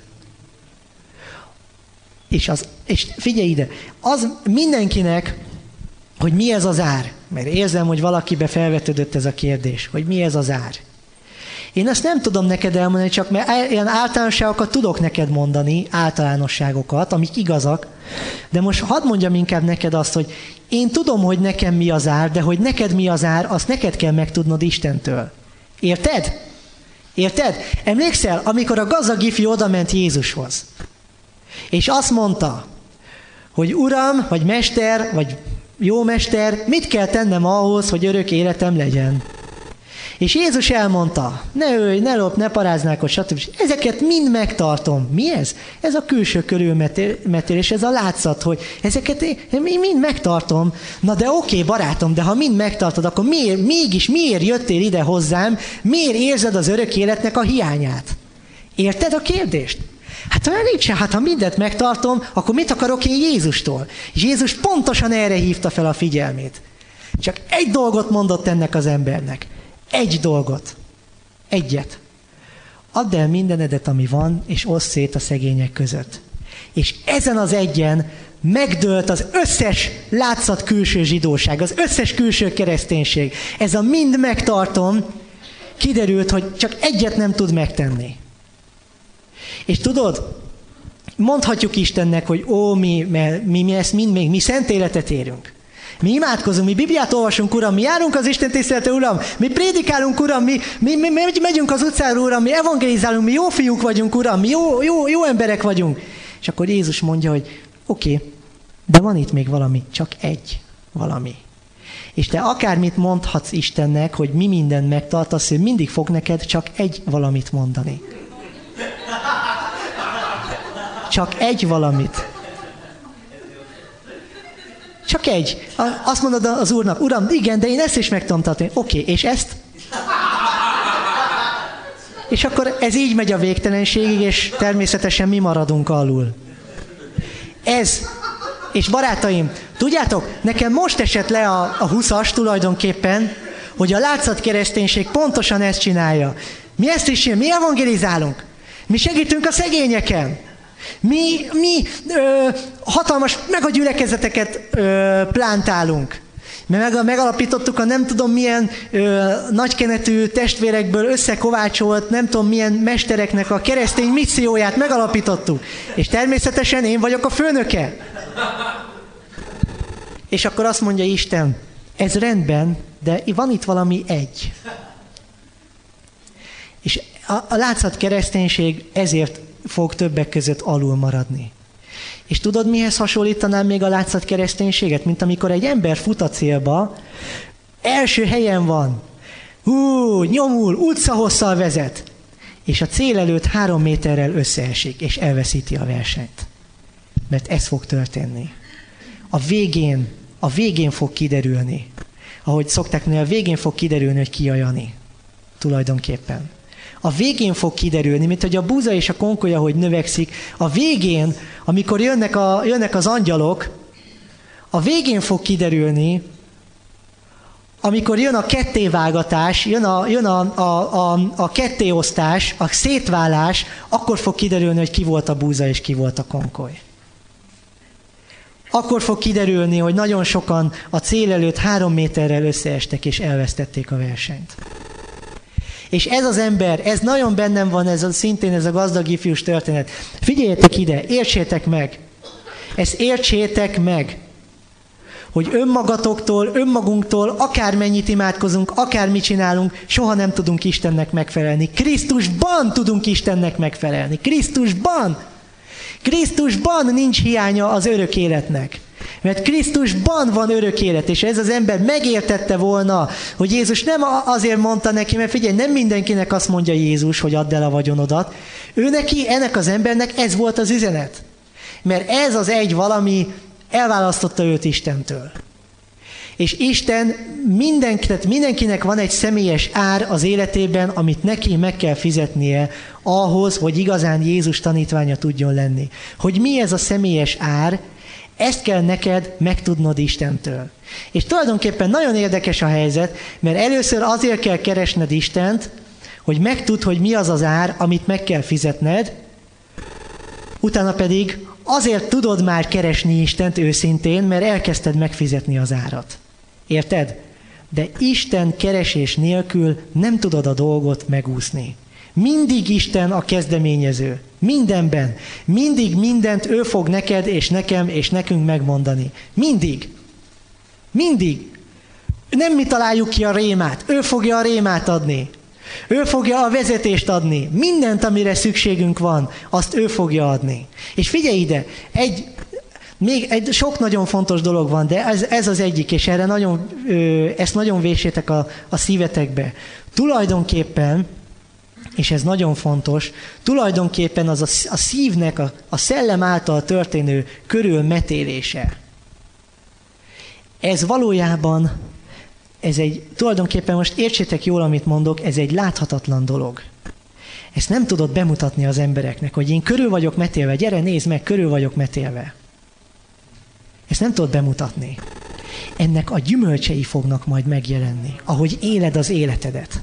És figyelj ide, az mindenkinek, hogy mi ez az ár. Mert érzem, hogy valakibe felvetődött ez a kérdés, hogy mi ez az ár. Én ezt nem tudom neked elmondani, csak mert ilyen általánosságokat tudok neked mondani, általánosságokat, amik igazak, de most hadd mondjam inkább neked azt, hogy én tudom, hogy nekem mi az ár, de hogy neked mi az ár, azt neked kell megtudnod Istentől. Érted? Érted? Emlékszel, amikor a gazdag ifjú odament Jézushoz, és azt mondta, hogy Uram, vagy Mester, vagy jó Mester, mit kell tennem ahhoz, hogy örök életem legyen? És Jézus elmondta, ne ölj, ne lopj, ne paráználkodj, stb. Ezeket mind megtartom. Mi ez? Ez a külső körülmetélés, ez a látszat, hogy ezeket én mind megtartom. Na de oké, barátom, de ha mind megtartod, akkor miért jöttél ide hozzám, miért érzed az örök életnek a hiányát? Érted a kérdést? Hát olyan nincs, hát ha mindent megtartom, akkor mit akarok én Jézustól? És Jézus pontosan erre hívta fel a figyelmét. Csak egy dolgot mondott ennek az embernek. Egy dolgot. Egyet. Add el mindenedet, ami van, és oszd szét a szegények között. És ezen az egyen megdőlt az összes látszat külső zsidóság, az összes külső kereszténység. Ez a mind megtartom, kiderült, hogy csak egyet nem tud megtenni. És tudod, mondhatjuk Istennek, hogy mi szent életet érünk. Mi imádkozunk, mi Bibliát olvasunk, Uram, mi járunk az Isten tiszteletre, Uram, mi prédikálunk, Uram, mi megyünk az utcára, Uram, mi evangelizálunk, mi jó fiúk vagyunk, Uram, mi jó emberek vagyunk. És akkor Jézus mondja, hogy oké, de van itt még valami, csak egy valami. És te akármit mondhatsz Istennek, hogy mi mindent megtartasz, ő mindig fog neked csak egy valamit mondani. Csak egy valamit. Csak egy. Azt mondod az Úrnak, Uram, igen, de én ezt is meg tudom tartani. Oké, és ezt? És akkor ez így megy a végtelenségig, és természetesen mi maradunk alul. Ez. És barátaim, tudjátok, nekem most esett le a 20-as tulajdonképpen, hogy a látszatkereszténység pontosan ezt csinálja. Mi ezt is csináljuk, mi evangelizálunk. Mi segítünk a szegényeken. Mi hatalmas megagyülekezeteket plántálunk. Megalapítottuk a nem tudom milyen nagykenetű testvérekből összekovácsolt nem tudom milyen mestereknek a keresztény misszióját megalapítottuk. És természetesen én vagyok a főnöke. És akkor azt mondja Isten, ez rendben, de van itt valami egy. És A látszat kereszténység ezért fog többek között alul maradni. És tudod, mihez hasonlítanám még a látszat kereszténységet? Mint amikor egy ember fut a célba, első helyen van, nyomul, utcahosszal vezet, és a cél előtt 3 méterrel összeesik, és elveszíti a versenyt. Mert ez fog történni. A végén fog kiderülni. Ahogy szokták mondani, a végén fog kiderülni, hogy ki a Jani. Tulajdonképpen. A végén fog kiderülni, mint hogy a búza és a konkolya, hogy növekszik. A végén, amikor jönnek az angyalok, a végén fog kiderülni, amikor jön a kettévágatás, jön a kettéosztás, a szétválás, akkor fog kiderülni, hogy ki volt a búza és ki volt a konkoly. Akkor fog kiderülni, hogy nagyon sokan a cél előtt 3 méterrel összeestek és elvesztették a versenyt. És ez az ember, ez nagyon bennem van, szintén ez a gazdag ifjús történet. Figyeljetek ide, értsétek meg! Ezt értsétek meg! Hogy önmagunktól, akármennyit imádkozunk, akármit csinálunk, soha nem tudunk Istennek megfelelni. Krisztusban tudunk Istennek megfelelni. Krisztusban! Krisztusban nincs hiánya az örök életnek. Mert Krisztusban van örök élet, és ez az ember megértette volna, hogy Jézus nem azért mondta neki, mert figyelj, nem mindenkinek azt mondja Jézus, hogy add el a vagyonodat. Ő neki, ennek az embernek ez volt az üzenet. Mert ez az egy valami elválasztotta őt Istentől. És Isten mindenkinek van egy személyes ár az életében, amit neki meg kell fizetnie ahhoz, hogy igazán Jézus tanítványa tudjon lenni. Hogy mi ez a személyes ár, ezt kell neked megtudnod Istentől. És tulajdonképpen nagyon érdekes a helyzet, mert először azért kell keresned Istent, hogy megtudd, hogy mi az az ár, amit meg kell fizetned, utána pedig azért tudod már keresni Istent őszintén, mert elkezdted megfizetni az árat. Érted? De Isten keresés nélkül nem tudod a dolgot megúszni. Mindig Isten a kezdeményező. Mindenben. Mindig mindent ő fog neked és nekem és nekünk megmondani. Mindig. Mindig. Nem mi találjuk ki a rémát. Ő fogja a rémát adni. Ő fogja a vezetést adni. Mindent, amire szükségünk van, azt ő fogja adni. És figyelj ide, még egy sok nagyon fontos dolog van, de ez az egyik, és erre ezt nagyon véssétek a szívetekbe. Tulajdonképpen, és ez nagyon fontos, tulajdonképpen az a szívnek a szellem által történő körülmetélése. Ez valójában, tulajdonképpen most értsétek jól, amit mondok, ez egy láthatatlan dolog. Ezt nem tudod bemutatni az embereknek, hogy én körül vagyok metélve, gyere nézd meg, körül vagyok metélve. Ezt nem tudod bemutatni. Ennek a gyümölcsei fognak majd megjelenni, ahogy éled az életedet.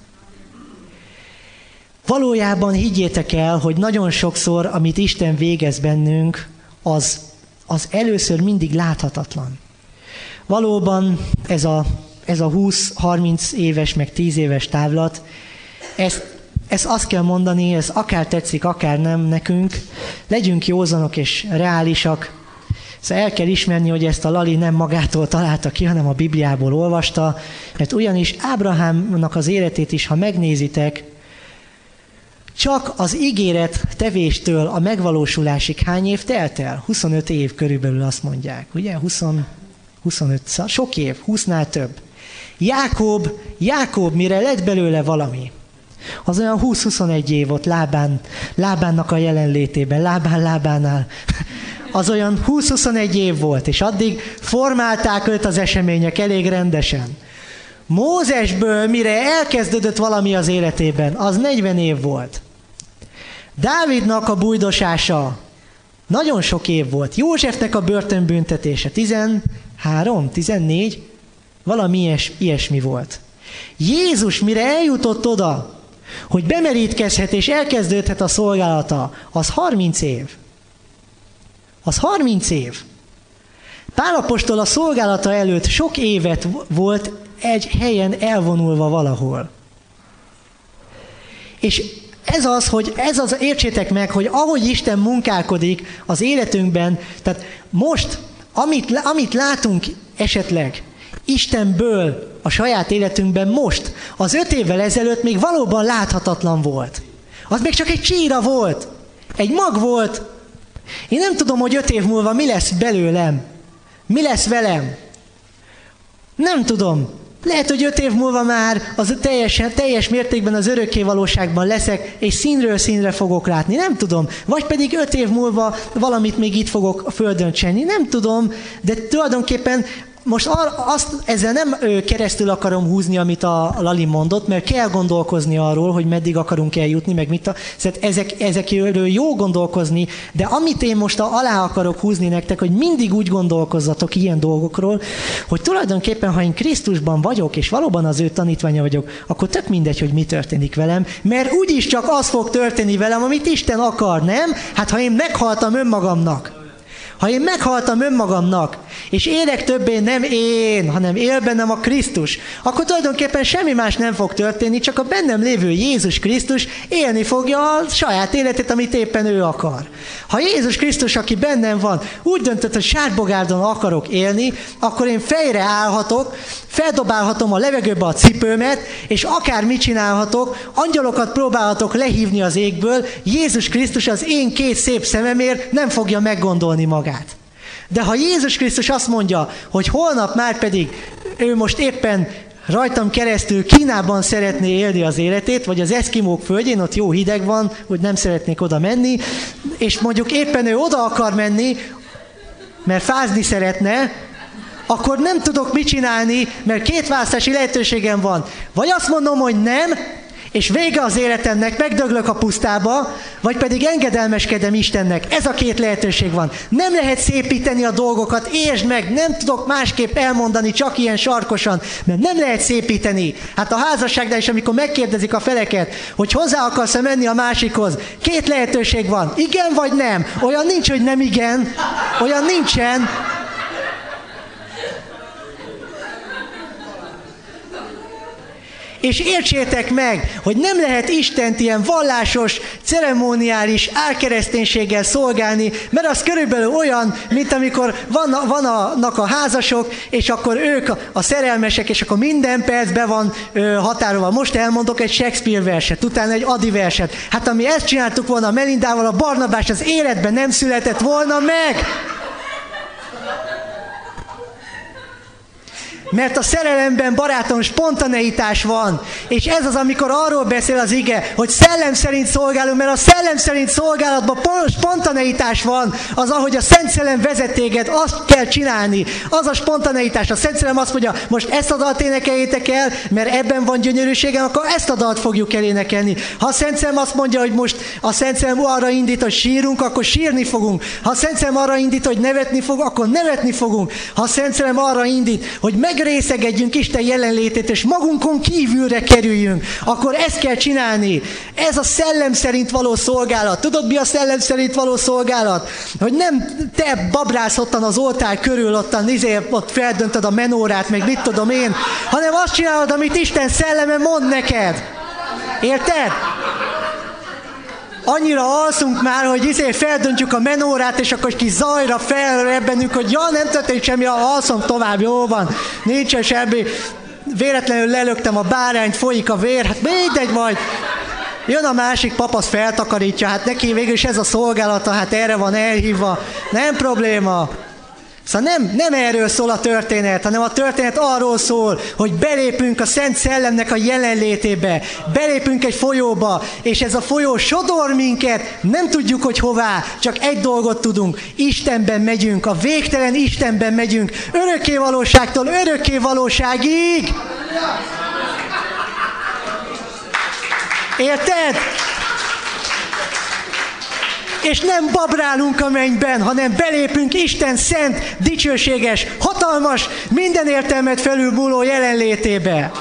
Valójában higgyétek el, hogy nagyon sokszor, amit Isten végez bennünk, az először mindig láthatatlan. Valóban ez a 20-30 éves, meg 10 éves távlat, ezt azt kell mondani, ez akár tetszik, akár nem nekünk, legyünk józanok és reálisak. Szóval el kell ismerni, hogy ezt a Lali nem magától találta ki, hanem a Bibliából olvasta, mert ugyanis Ábrahámnak az életét is, ha megnézitek, csak az ígéret tevéstől a megvalósulásig hány év telt el? 25 év körülbelül azt mondják, ugye? 25, sok év, 20-nál több. Jákob, mire lett belőle valami, az olyan 20-21 év ott Lábánnak a jelenlétében, Lábánál, az olyan 20-21 év volt, és addig formálták őt az események elég rendesen. Mózesből, mire elkezdődött valami az életében, az 40 év volt. Dávidnak a bújdosása nagyon sok év volt. Józsefnek a börtönbüntetése 13, 14, valami ilyesmi volt. Jézus, mire eljutott oda, hogy bemerítkezhet és elkezdődhet a szolgálata, az 30 év. Az 30 év. Pál apostol a szolgálata előtt sok évet volt egy helyen elvonulva valahol. És értsétek meg, hogy ahogy Isten munkálkodik az életünkben, tehát most, amit látunk esetleg Istenből a saját életünkben most, az 5 évvel ezelőtt még valóban láthatatlan volt. Az még csak egy csíra volt. Egy mag volt. Én nem tudom, hogy 5 év múlva mi lesz belőlem. Mi lesz velem. Nem tudom. Lehet, hogy 5 év múlva már az teljes mértékben az örökké valóságban leszek, és színről színre fogok látni. Nem tudom. Vagy pedig 5 év múlva valamit még itt fogok a földön csinálni. Nem tudom, de tulajdonképpen most ezzel nem keresztül akarom húzni, amit a Lali mondott, mert kell gondolkozni arról, hogy meddig akarunk eljutni, meg mit. Szóval ezekről jó gondolkozni, de amit én most alá akarok húzni nektek, hogy mindig úgy gondolkozzatok ilyen dolgokról, hogy tulajdonképpen, ha én Krisztusban vagyok, és valóban az ő tanítványa vagyok, akkor tök mindegy, hogy mi történik velem, mert úgyis csak az fog történni velem, amit Isten akar, nem? Hát ha én meghaltam önmagamnak, és élek többé nem én, hanem él bennem a Krisztus, akkor tulajdonképpen semmi más nem fog történni, csak a bennem lévő Jézus Krisztus élni fogja a saját életét, amit éppen ő akar. Ha Jézus Krisztus, aki bennem van, úgy döntött, hogy sárbogárdon akarok élni, akkor én fejre állhatok, feldobálhatom a levegőbe a cipőmet, és akármit csinálhatok, angyalokat próbálhatok lehívni az égből, Jézus Krisztus az én 2 szép szememért nem fogja meggondolni magát. De ha Jézus Krisztus azt mondja, hogy holnap már pedig ő most éppen rajtam keresztül Kínában szeretné élni az életét, vagy az eszkimók földjén, ott jó hideg van, hogy nem szeretnék oda menni, és mondjuk éppen ő oda akar menni, mert fázni szeretne, akkor nem tudok mit csinálni, mert 2 választási lehetőségem van. Vagy azt mondom, hogy nem, és vége az életemnek, megdöglök a pusztába, vagy pedig engedelmeskedem Istennek. Ez a 2 lehetőség van. Nem lehet szépíteni a dolgokat, értsd meg, nem tudok másképp elmondani, csak ilyen sarkosan, mert nem lehet szépíteni. Hát a házasságnál is, amikor megkérdezik a feleket, hogy hozzá akarsz menni a másikhoz, 2 lehetőség van, igen vagy nem. Olyan nincs, hogy nem igen, olyan nincsen. És értsétek meg, hogy nem lehet Istent ilyen vallásos, ceremoniális álkereszténységgel szolgálni, mert az körülbelül olyan, mint amikor vannak a házasok, és akkor ők a szerelmesek, és akkor minden percben van határolva. Most elmondok egy Shakespeare verset, utána egy Adi verset. Hát ami ezt csináltuk volna Melindával, a Barnabás az életben nem született volna meg. Mert a szerelemben, barátom, spontaneitás van. És ez az, amikor arról beszél az ige, hogy szellem szerint szolgálunk, mert a szellem szerint szolgálatban spontaneitás van. Az, ahogy a Szent Szellem vezet téged, azt kell csinálni. Az a spontaneitás. A Szent Szellem azt mondja, most ezt a dalt énekeljétek el, mert ebben van gyönyörűségem, akkor ezt a dalt fogjuk elénekelni. Ha a Szent Szellem azt mondja, hogy most a Szent Szellem arra indít, hogy sírunk, akkor sírni fogunk. Ha a Szent Szellem arra indít, hogy nevetni fogunk, akkor nevetni fogunk. Ha a Szent Szellem arra indít, hogy részegedjünk Isten jelenlétét, és magunkon kívülre kerüljünk, akkor ezt kell csinálni. Ez a szellem szerint való szolgálat. Tudod, mi a szellem szerint való szolgálat? Hogy nem te babrász ottan az oltár körül, ott feldöntöd a menórát, meg mit tudom én, hanem azt csinálod, amit Isten szelleme mond neked. Érted? Annyira alszunk már, hogy feldöntjük a menórát, és akkor kis zajra felrebbenünk, hogy ja, nem történik semmi, alszom tovább, jó van, nincsen semmi. Véletlenül lelöktem a bárányt, folyik a vér, hát mindegy majd. Jön a másik pap, az feltakarítja, hát neki végül is ez a szolgálata, hát erre van elhívva, nem probléma. Szóval nem erről szól a történet, hanem a történet arról szól, hogy belépünk a Szent Szellemnek a jelenlétébe, belépünk egy folyóba, és ez a folyó sodor minket, nem tudjuk, hogy hová, csak egy dolgot tudunk, Istenben megyünk, a végtelen Istenben megyünk, örökké valóságtól örökké valóságig. Érted? És nem babrálunk a mennyben, hanem belépünk Isten szent, dicsőséges, hatalmas, minden értelmet felülmúló jelenlétébe.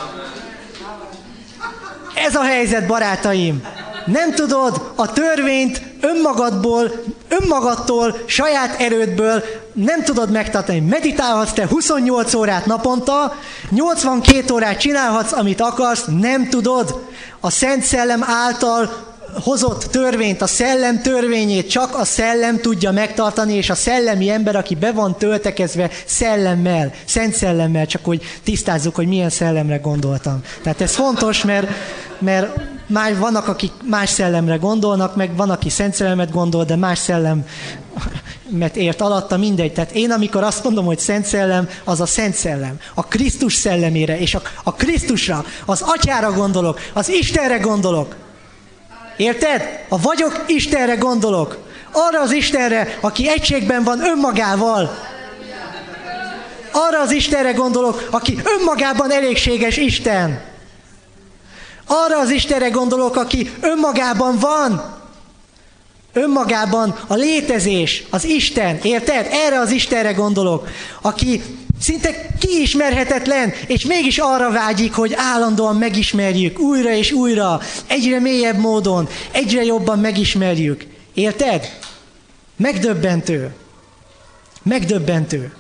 Ez a helyzet, barátaim. Nem tudod a törvényt önmagadtól, saját erődből nem tudod megtartani. Meditálhatsz te 28 órát naponta, 82 órát csinálhatsz, amit akarsz, nem tudod. A Szent Szellem által hozott törvényt, a szellem törvényét csak a szellem tudja megtartani, és a szellemi ember, aki be van töltekezve szellemmel, szent szellemmel, csak hogy tisztázzuk, hogy milyen szellemre gondoltam. Tehát ez fontos, mert vannak, akik más szellemre gondolnak, meg van, aki szent szellemet gondol, de más szellemet ért alatta, mindegy. Tehát én, amikor azt mondom, hogy szent szellem, az a szent szellem. A Krisztus szellemére, és a Krisztusra, az Atyára gondolok, az Istenre gondolok. Érted? A vagyok Istenre gondolok. Arra az Istenre, aki egységben van önmagával. Arra az Istenre gondolok, aki önmagában elégséges Isten. Arra az Istenre gondolok, aki önmagában van. Önmagában a létezés, az Isten, érted? Erre az Istenre gondolok, aki szinte kiismerhetetlen, és mégis arra vágyik, hogy állandóan megismerjük, újra és újra, egyre mélyebb módon, egyre jobban megismerjük. Érted? Megdöbbentő. Megdöbbentő.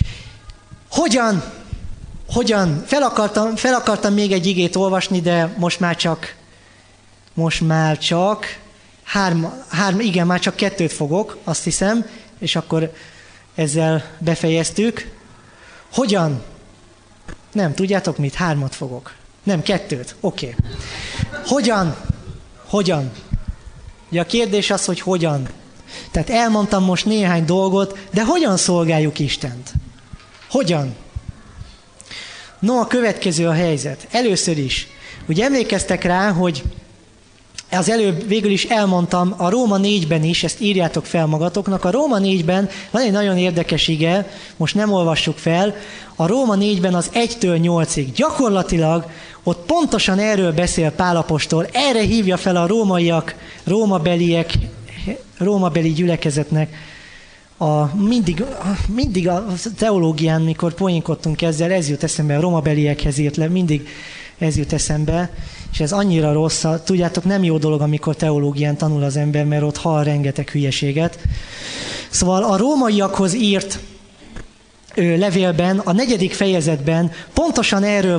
Hogyan? Fel akartam még egy igét olvasni, de most már csak már csak 2 fogok, azt hiszem, és akkor ezzel befejeztük. Hogyan? Nem, tudjátok mit? 3 fogok. Nem, 2. Oké. Hogyan? Ugye a kérdés az, hogy hogyan. Tehát elmondtam most néhány dolgot, de hogyan szolgáljuk Istent? Hogyan? No, a következő a helyzet. Először is, ugye emlékeztek rá, hogy az előbb végül is elmondtam, a Róma 4-ben is, ezt írjátok fel magatoknak, a Róma 4-ben van egy nagyon érdekes ige, most nem olvassuk fel, a Róma 4-ben az 1-től 8-ig. Gyakorlatilag ott pontosan erről beszél Pál apostol, erre hívja fel a rómabeli gyülekezetnek, mindig a teológián, mikor poénkodtunk ezzel, ez jut eszembe, a rómabeliekhez írt le, mindig ez jut eszembe, és ez annyira rossz, tudjátok, nem jó dolog, amikor teológián tanul az ember, mert ott hall rengeteg hülyeséget. Szóval a rómaiakhoz írt levélben, a 4. fejezetben pontosan erről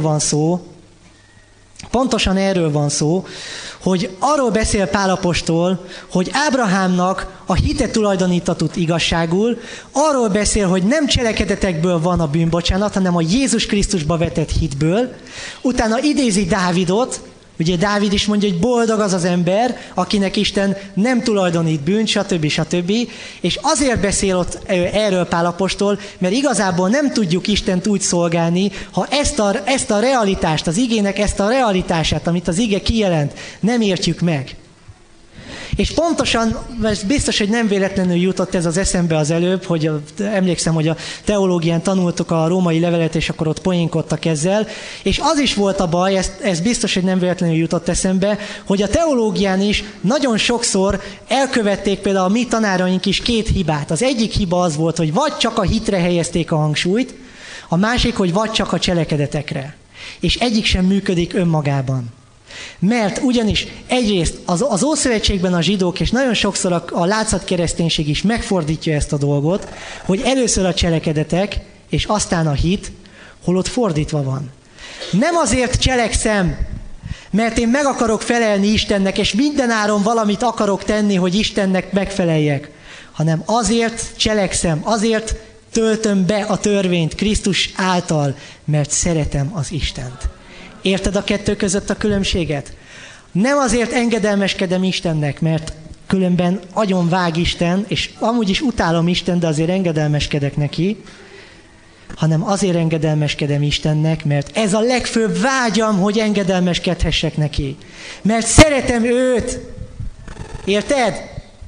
van szó, hogy arról beszél Pál apostol, hogy Ábrahámnak a hite tulajdonítatott igazságul, arról beszél, hogy nem cselekedetekből van a bűnbocsánat, hanem a Jézus Krisztusba vetett hitből. Utána idézi Dávidot, ugye Dávid is mondja, hogy boldog az az ember, akinek Isten nem tulajdonít bűnt, stb. És azért beszél ott erről Pál apostol, mert igazából nem tudjuk Istent úgy szolgálni, ha ezt a realitást, az igének ezt a realitását, amit az ige kijelent, nem értjük meg. És pontosan, biztos, hogy nem véletlenül jutott ez az eszembe az előbb, hogy emlékszem, hogy a teológián tanultuk a római levelet, és akkor ott poénkodtak ezzel, és az is volt a baj, ez biztos, hogy nem véletlenül jutott eszembe, hogy a teológián is nagyon sokszor elkövették például a mi tanáraink is 2 hibát. Az egyik hiba az volt, hogy vagy csak a hitre helyezték a hangsúlyt, a másik, hogy vagy csak a cselekedetekre. És egyik sem működik önmagában. Mert ugyanis egyrészt az Ószövetségben a zsidók, és nagyon sokszor a látszatkereszténység is megfordítja ezt a dolgot, hogy először a cselekedetek, és aztán a hit, holott fordítva van. Nem azért cselekszem, mert én meg akarok felelni Istennek, és mindenáron valamit akarok tenni, hogy Istennek megfeleljek, hanem azért cselekszem, azért töltöm be a törvényt Krisztus által, mert szeretem az Istent. Érted a 2 között a különbséget? Nem azért engedelmeskedem Istennek, mert különben agyon vág Isten, és amúgy is utálom Isten, de azért engedelmeskedek neki, hanem azért engedelmeskedem Istennek, mert ez a legfőbb vágyam, hogy engedelmeskedhessek neki. Mert szeretem őt. Érted?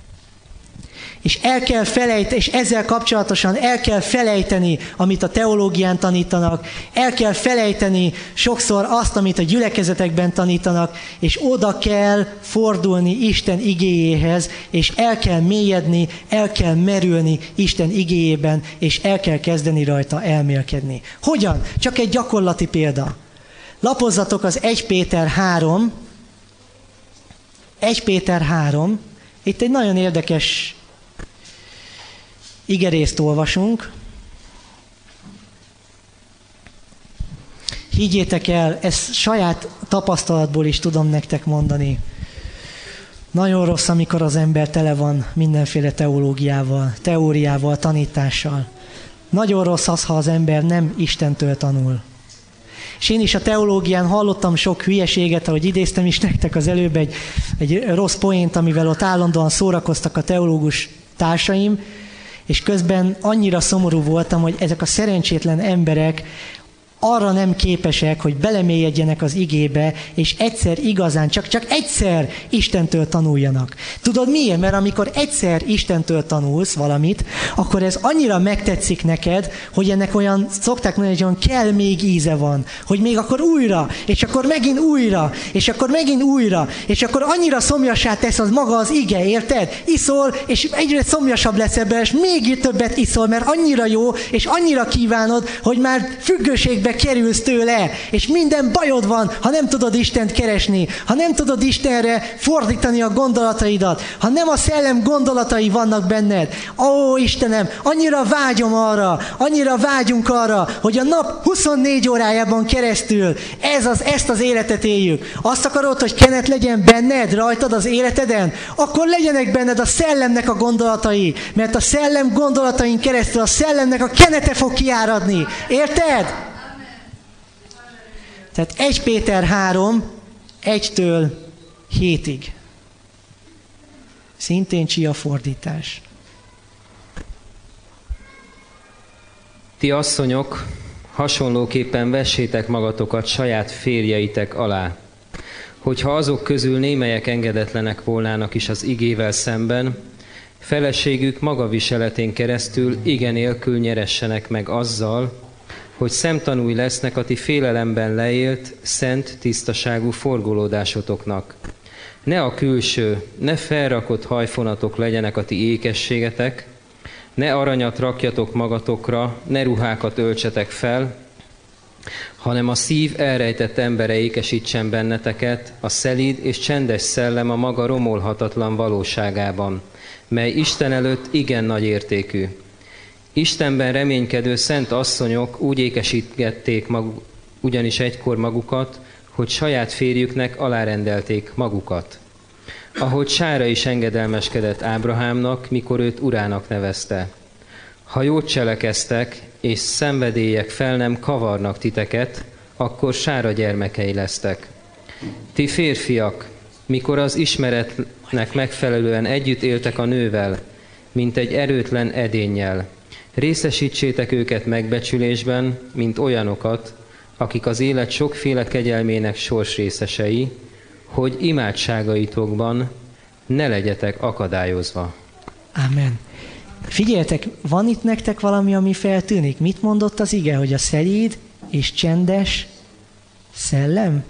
És és ezzel kapcsolatosan el kell felejteni, amit a teológián tanítanak, el kell felejteni sokszor azt, amit a gyülekezetekben tanítanak, és oda kell fordulni Isten igéjéhez, és el kell mélyedni, el kell merülni Isten igéjében, és el kell kezdeni rajta elmélkedni. Hogyan? Csak egy gyakorlati példa. Lapozzatok az 1 Péter 3. 1 Péter 3. Itt egy nagyon érdekes igerészt olvasunk. Higgyétek el, ezt saját tapasztalatból is tudom nektek mondani. Nagyon rossz, amikor az ember tele van mindenféle teóriával, tanítással. Nagyon rossz az, ha az ember nem Istentől tanul. És én is a teológián hallottam sok hülyeséget, ahogy idéztem is nektek az előbb egy rossz poént, amivel ott állandóan szórakoztak a teológus társaim, és közben annyira szomorú voltam, hogy ezek a szerencsétlen emberek arra nem képesek, hogy belemélyedjenek az igébe, és egyszer igazán, csak egyszer Istentől tanuljanak. Tudod miért? Mert amikor egyszer Istentől tanulsz valamit, akkor ez annyira megtetszik neked, hogy ennek olyan, szokták mondani, hogy olyan kell még íze van, hogy még akkor újra, és akkor megint újra, és akkor megint újra, és akkor annyira szomjassá tesz az maga az ige, érted? Iszol, és egyre szomjasabb lesz ebből, és még többet iszol, mert annyira jó, és annyira kívánod, hogy már függőségbe kerülsz tőle, és minden bajod van, ha nem tudod Istent keresni, ha nem tudod Istenre fordítani a gondolataidat, ha nem a szellem gondolatai vannak benned. Ó, Istenem, annyira vágyom arra, annyira vágyunk arra, hogy a nap 24 órájában keresztül ezt az életet éljük. Azt akarod, hogy kenet legyen benned, rajtad az életeden? Akkor legyenek benned a szellemnek a gondolatai, mert a szellem gondolatain keresztül a szellemnek a kenete fog kiáradni. Érted? Tehát 1 Péter 3, 1-től 7-ig. Szintén csia fordítás. Ti asszonyok, hasonlóképpen vessétek magatokat saját férjeitek alá, hogyha azok közül némelyek engedetlenek volnának is az igével szemben, feleségük magaviseletén keresztül ige nélkül nyeressenek meg azzal, hogy szemtanúi lesznek a ti félelemben leélt, szent, tisztaságú forgolódásotoknak. Ne a külső, ne felrakott hajfonatok legyenek a ti ékességetek, ne aranyat rakjatok magatokra, ne ruhákat öltsetek fel, hanem a szív elrejtett embere ékesítsen benneteket, a szelíd és csendes szellem a maga romolhatatlan valóságában, mely Isten előtt igen nagy értékű. Istenben reménykedő szent asszonyok úgy ékesítgették ugyanis egykor magukat, hogy saját férjüknek alárendelték magukat. Ahogy Sára is engedelmeskedett Ábrahámnak, mikor őt urának nevezte. Ha jót cselekeztek, és szenvedélyek fel nem kavarnak titeket, akkor Sára gyermekei lesztek. Ti férfiak, mikor az ismeretnek megfelelően együtt éltek a nővel, mint egy erőtlen edénnyel, részesítsétek őket megbecsülésben, mint olyanokat, akik az élet sokféle kegyelmének sorsrészesei, hogy imádságaitokban ne legyetek akadályozva. Amen. Figyeljetek, van itt nektek valami, ami feltűnik? Mit mondott az ige, hogy a szelíd és csendes szellem?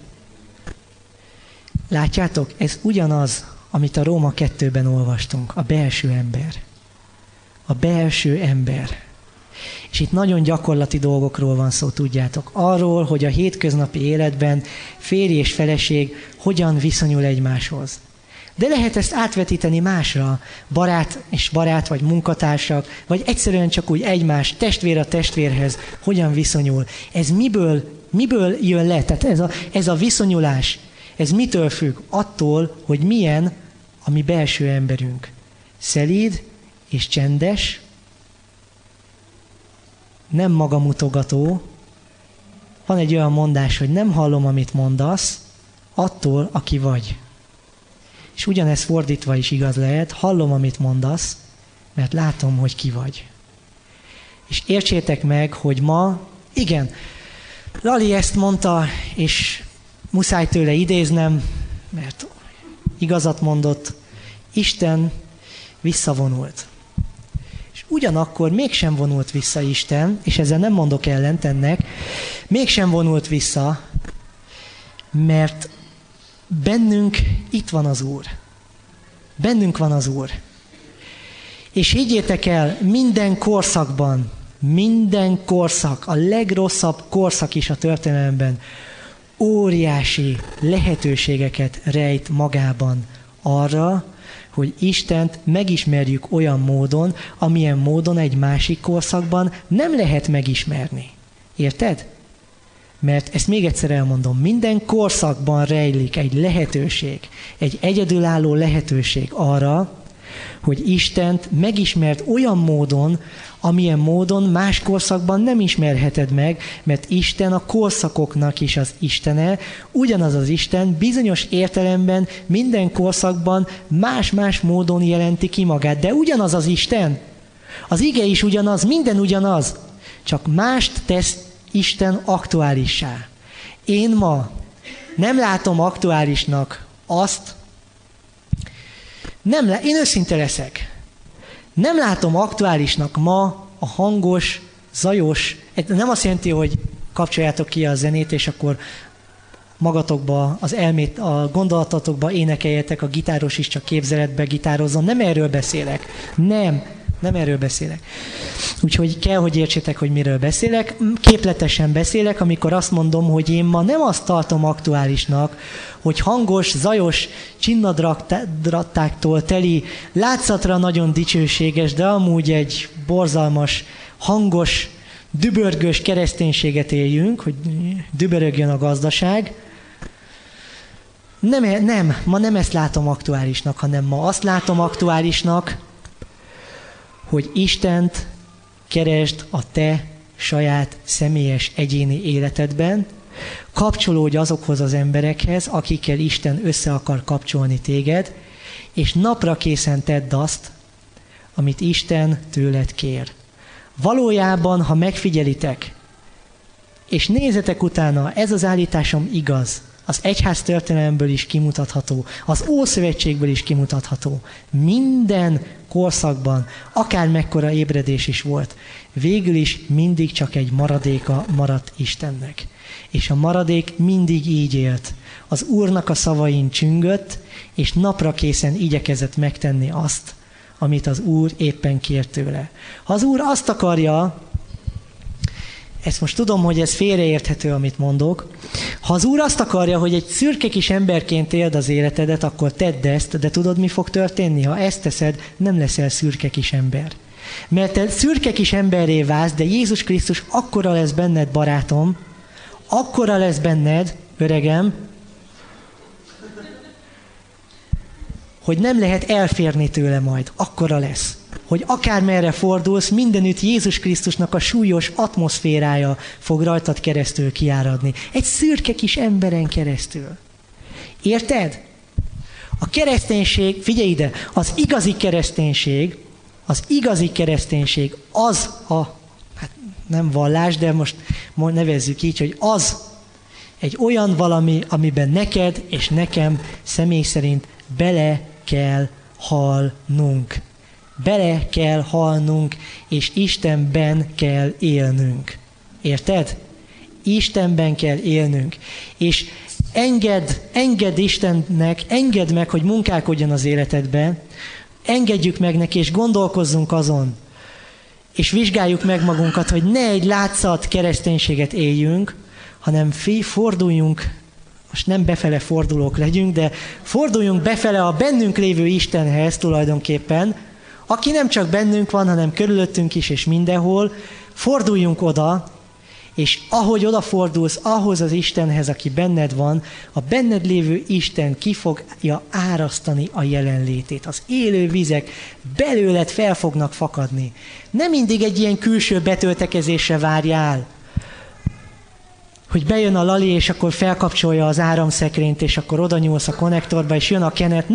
Látjátok, ez ugyanaz, amit a Róma 2-ben olvastunk, a belső ember. A belső ember. És itt nagyon gyakorlati dolgokról van szó, tudjátok. Arról, hogy a hétköznapi életben férj és feleség hogyan viszonyul egymáshoz. De lehet ezt átvetíteni másra, barát és barát, vagy munkatársak, vagy egyszerűen csak úgy egymás, testvér a testvérhez hogyan viszonyul. Ez miből jön le? Tehát ez a viszonyulás, ez mitől függ? Attól, hogy milyen a mi belső emberünk. Szelíd és csendes, nem magamutogató. Van egy olyan mondás, hogy nem hallom, amit mondasz, attól, aki vagy. És ugyanez fordítva is igaz lehet, hallom, amit mondasz, mert látom, hogy ki vagy. És értsétek meg, hogy ma, igen, Lali ezt mondta, és muszáj tőle idéznem, mert igazat mondott, Isten visszavonult. És ugyanakkor mégsem vonult vissza Isten, és ezzel nem mondok ellent ennek, mégsem vonult vissza, mert bennünk itt van az Úr. Bennünk van az Úr. És higgyétek el, minden korszak, a legrosszabb korszak is a történelemben óriási lehetőségeket rejt magában arra, hogy Istent megismerjük olyan módon, amilyen módon egy másik korszakban nem lehet megismerni. Érted? Mert ezt még egyszer elmondom, minden korszakban rejlik egy lehetőség, egy egyedülálló lehetőség arra, hogy Istent megismert olyan módon, amilyen módon más korszakban nem ismerheted meg, mert Isten a korszakoknak is az Istene, ugyanaz az Isten bizonyos értelemben minden korszakban más-más módon jelenti ki magát, de ugyanaz az Isten. Az ige is ugyanaz, minden ugyanaz, csak mást tesz Isten aktuálissá. Én ma nem látom aktuálisnak azt, én őszinte leszek. Nem látom aktuálisnak ma a hangos, zajos, nem azt jelenti, hogy kapcsoljátok ki a zenét, és akkor magatokba, a gondolatotokba énekeljetek, a gitáros is csak képzeletbe gitározzon. Nem erről beszélek. Nem erről beszélek. Úgyhogy kell, hogy értsétek, hogy miről beszélek. Képletesen beszélek, amikor azt mondom, hogy én ma nem azt tartom aktuálisnak, hogy hangos, zajos, csinnadrattáktól teli, látszatra nagyon dicsőséges, de amúgy egy borzalmas, hangos, dübörgős kereszténységet éljünk, hogy dübörögjön a gazdaság. Ma nem ezt látom aktuálisnak, hanem ma azt látom aktuálisnak, hogy Istent keresd a te saját személyes egyéni életedben, kapcsolódj azokhoz az emberekhez, akikkel Isten össze akar kapcsolni téged, és napra készen tedd azt, amit Isten tőled kér. Valójában, ha megfigyelitek, és nézzetek utána, ez az állításom igaz, az egyház történelemből is kimutatható, az Ószövetségből is kimutatható. Minden korszakban, akár mekkora ébredés is volt, végül is mindig csak egy maradéka maradt Istennek. És a maradék mindig így élt. Az Úrnak a szavain csüngött, és napra készen igyekezett megtenni azt, amit az Úr éppen kért tőle. Ha az Úr azt akarja, ezt most tudom, hogy ez félreérthető, amit mondok. Ha az Úr azt akarja, hogy egy szürke kis emberként éld az életedet, akkor tedd ezt, de tudod, mi fog történni? Ha ezt teszed, nem leszel szürke kis ember. Mert te szürke kis emberré válsz, de Jézus Krisztus akkora lesz benned, barátom, akkora lesz benned, öregem, hogy nem lehet elférni tőle majd. Akkora lesz, hogy akármerre fordulsz, mindenütt Jézus Krisztusnak a súlyos atmoszférája fog rajtad keresztül kiáradni. Egy szürke kis emberen keresztül. Érted? A kereszténység, figyelj ide, az igazi kereszténység az a, hát nem vallás, de most nevezzük így, hogy az egy olyan valami, amiben neked és nekem személy szerint bele kell halnunk. Bele kell halnunk, és Istenben kell élnünk. Érted? Istenben kell élnünk. És engedd Istennek, engedd meg, hogy munkálkodjon az életedbe, engedjük meg neki, és gondolkozzunk azon, és vizsgáljuk meg magunkat, hogy ne egy látszat kereszténységet éljünk, hanem forduljunk, most nem befele fordulók legyünk, de forduljunk befele a bennünk lévő Istenhez tulajdonképpen, aki nem csak bennünk van, hanem körülöttünk is, és mindenhol, forduljunk oda, és ahogy odafordulsz ahhoz az Istenhez, aki benned van, a benned lévő Isten ki fogja árasztani a jelenlétét. Az élő vizek belőled fel fognak fakadni. Nem mindig egy ilyen külső betöltekezésre várjál, hogy bejön a Lali, és akkor felkapcsolja az áramszekrényt, és akkor oda nyúlsz a konnektorba, és jön a kenet.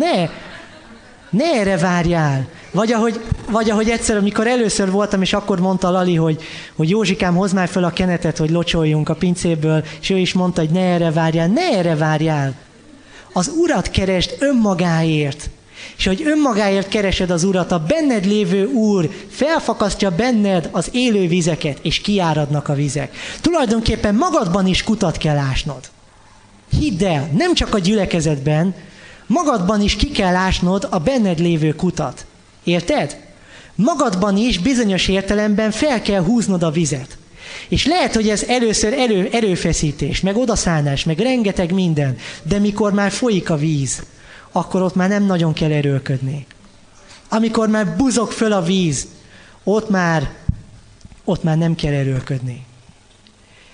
Ne erre várjál. Vagy ahogy egyszer, amikor először voltam, és akkor mondta Lali, hogy Józsikám, hozd már fel a kenetet, hogy locsoljunk a pincéből, és ő is mondta, hogy ne erre várjál. Az Urat keresd önmagáért. És hogy önmagáért keresed az Urat, a benned lévő Úr felfakasztja benned az élő vizeket, és kiáradnak a vizek. Tulajdonképpen magadban is kutat kell ásnod. Hidd el, nem csak a gyülekezetben, magadban is ki kell ásnod a benned lévő kutat. Érted? Magadban is bizonyos értelemben fel kell húznod a vizet. És lehet, hogy ez először erőfeszítés, meg odaszánás, meg rengeteg minden, de mikor már folyik a víz, akkor ott már nem nagyon kell erőlködni. Amikor már buzog föl a víz, ott már nem kell erőlködni.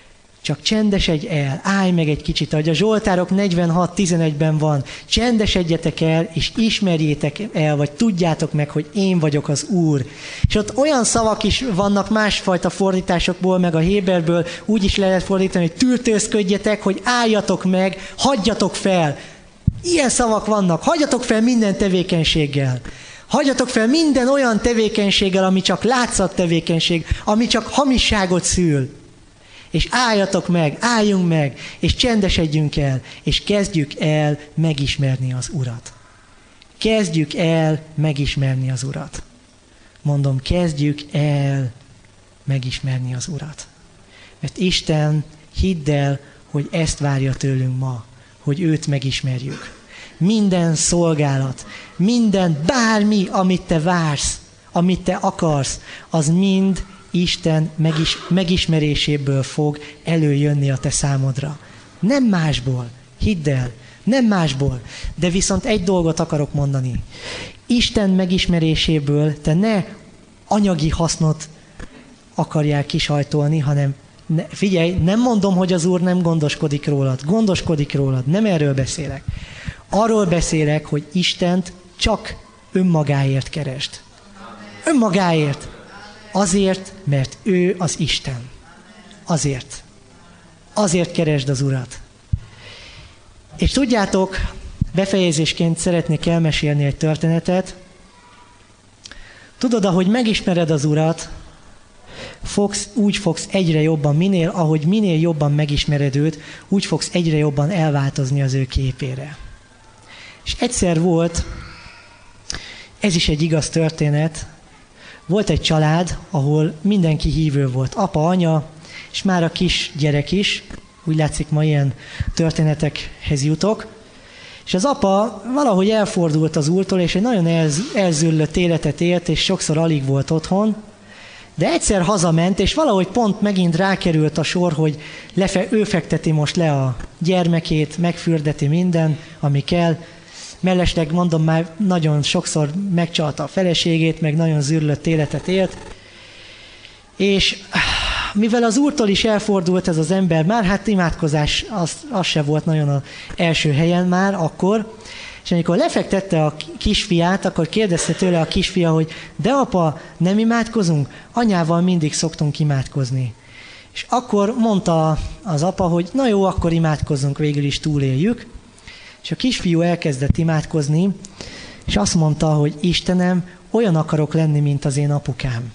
Csak csendesedj el, állj meg egy kicsit, ahogy a Zsoltárok 46:11-ben van. Csendesedjetek el, és ismerjétek el, vagy tudjátok meg, hogy én vagyok az Úr. És ott olyan szavak is vannak másfajta fordításokból, meg a Héberből, úgy is lehet fordítani, hogy tűrtőzködjetek, hogy álljatok meg, hagyjatok fel. Ilyen szavak vannak, hagyjatok fel minden tevékenységgel. Hagyjatok fel minden olyan tevékenységgel, ami csak látszat tevékenység, ami csak hamisságot szül. És álljatok meg, álljunk meg, és csendesedjünk el, és kezdjük el megismerni az Urat. Kezdjük el megismerni az Urat. Mondom, kezdjük el megismerni az Urat. Mert Isten, hidd el, hogy ezt várja tőlünk ma, hogy őt megismerjük. Minden szolgálat, minden, bármi, amit te vársz, amit te akarsz, az mind Isten megismeréséből fog előjönni a te számodra. Nem másból, hidd el, nem másból. De viszont egy dolgot akarok mondani. Isten megismeréséből te ne anyagi hasznot akarjál kisajtolni, hanem figyelj, nem mondom, hogy az Úr nem gondoskodik rólad. Gondoskodik rólad, nem erről beszélek. Arról beszélek, hogy Istent csak önmagáért keresd. Önmagáért. Azért, mert ő az Isten. Azért. Azért keresd az Urat. És tudjátok, befejezésként szeretnék elmesélni egy történetet. Tudod, ahogy megismered az Urat, úgy fogsz egyre jobban, ahogy minél jobban megismered őt, úgy fogsz egyre jobban elváltozni az ő képére. És egyszer volt, ez is egy igaz történet, volt egy család, ahol mindenki hívő volt. Apa, anya, és már a kis gyerek is. Úgy látszik, ma ilyen történetekhez jutok. És az apa valahogy elfordult az Úrtól, és egy nagyon elzüllött életet élt, és sokszor alig volt otthon. De egyszer hazament, és valahogy pont megint rákerült a sor, hogy ő fekteti most le a gyermekét, megfürdeti minden, ami kell. Mellesleg mondom, már nagyon sokszor megcsalta a feleségét, meg nagyon zűrlött életet élt. És mivel az Úrtól is elfordult ez az ember, már hát imádkozás az se volt nagyon az első helyen már akkor, és amikor lefektette a kisfiát, akkor kérdezte tőle a kisfia, hogy de apa, nem imádkozunk? Anyával mindig szoktunk imádkozni. És akkor mondta az apa, hogy na jó, akkor imádkozzunk, végül is túléljük. És a kisfiú elkezdett imádkozni, és azt mondta, hogy Istenem, olyan akarok lenni, mint az én apukám.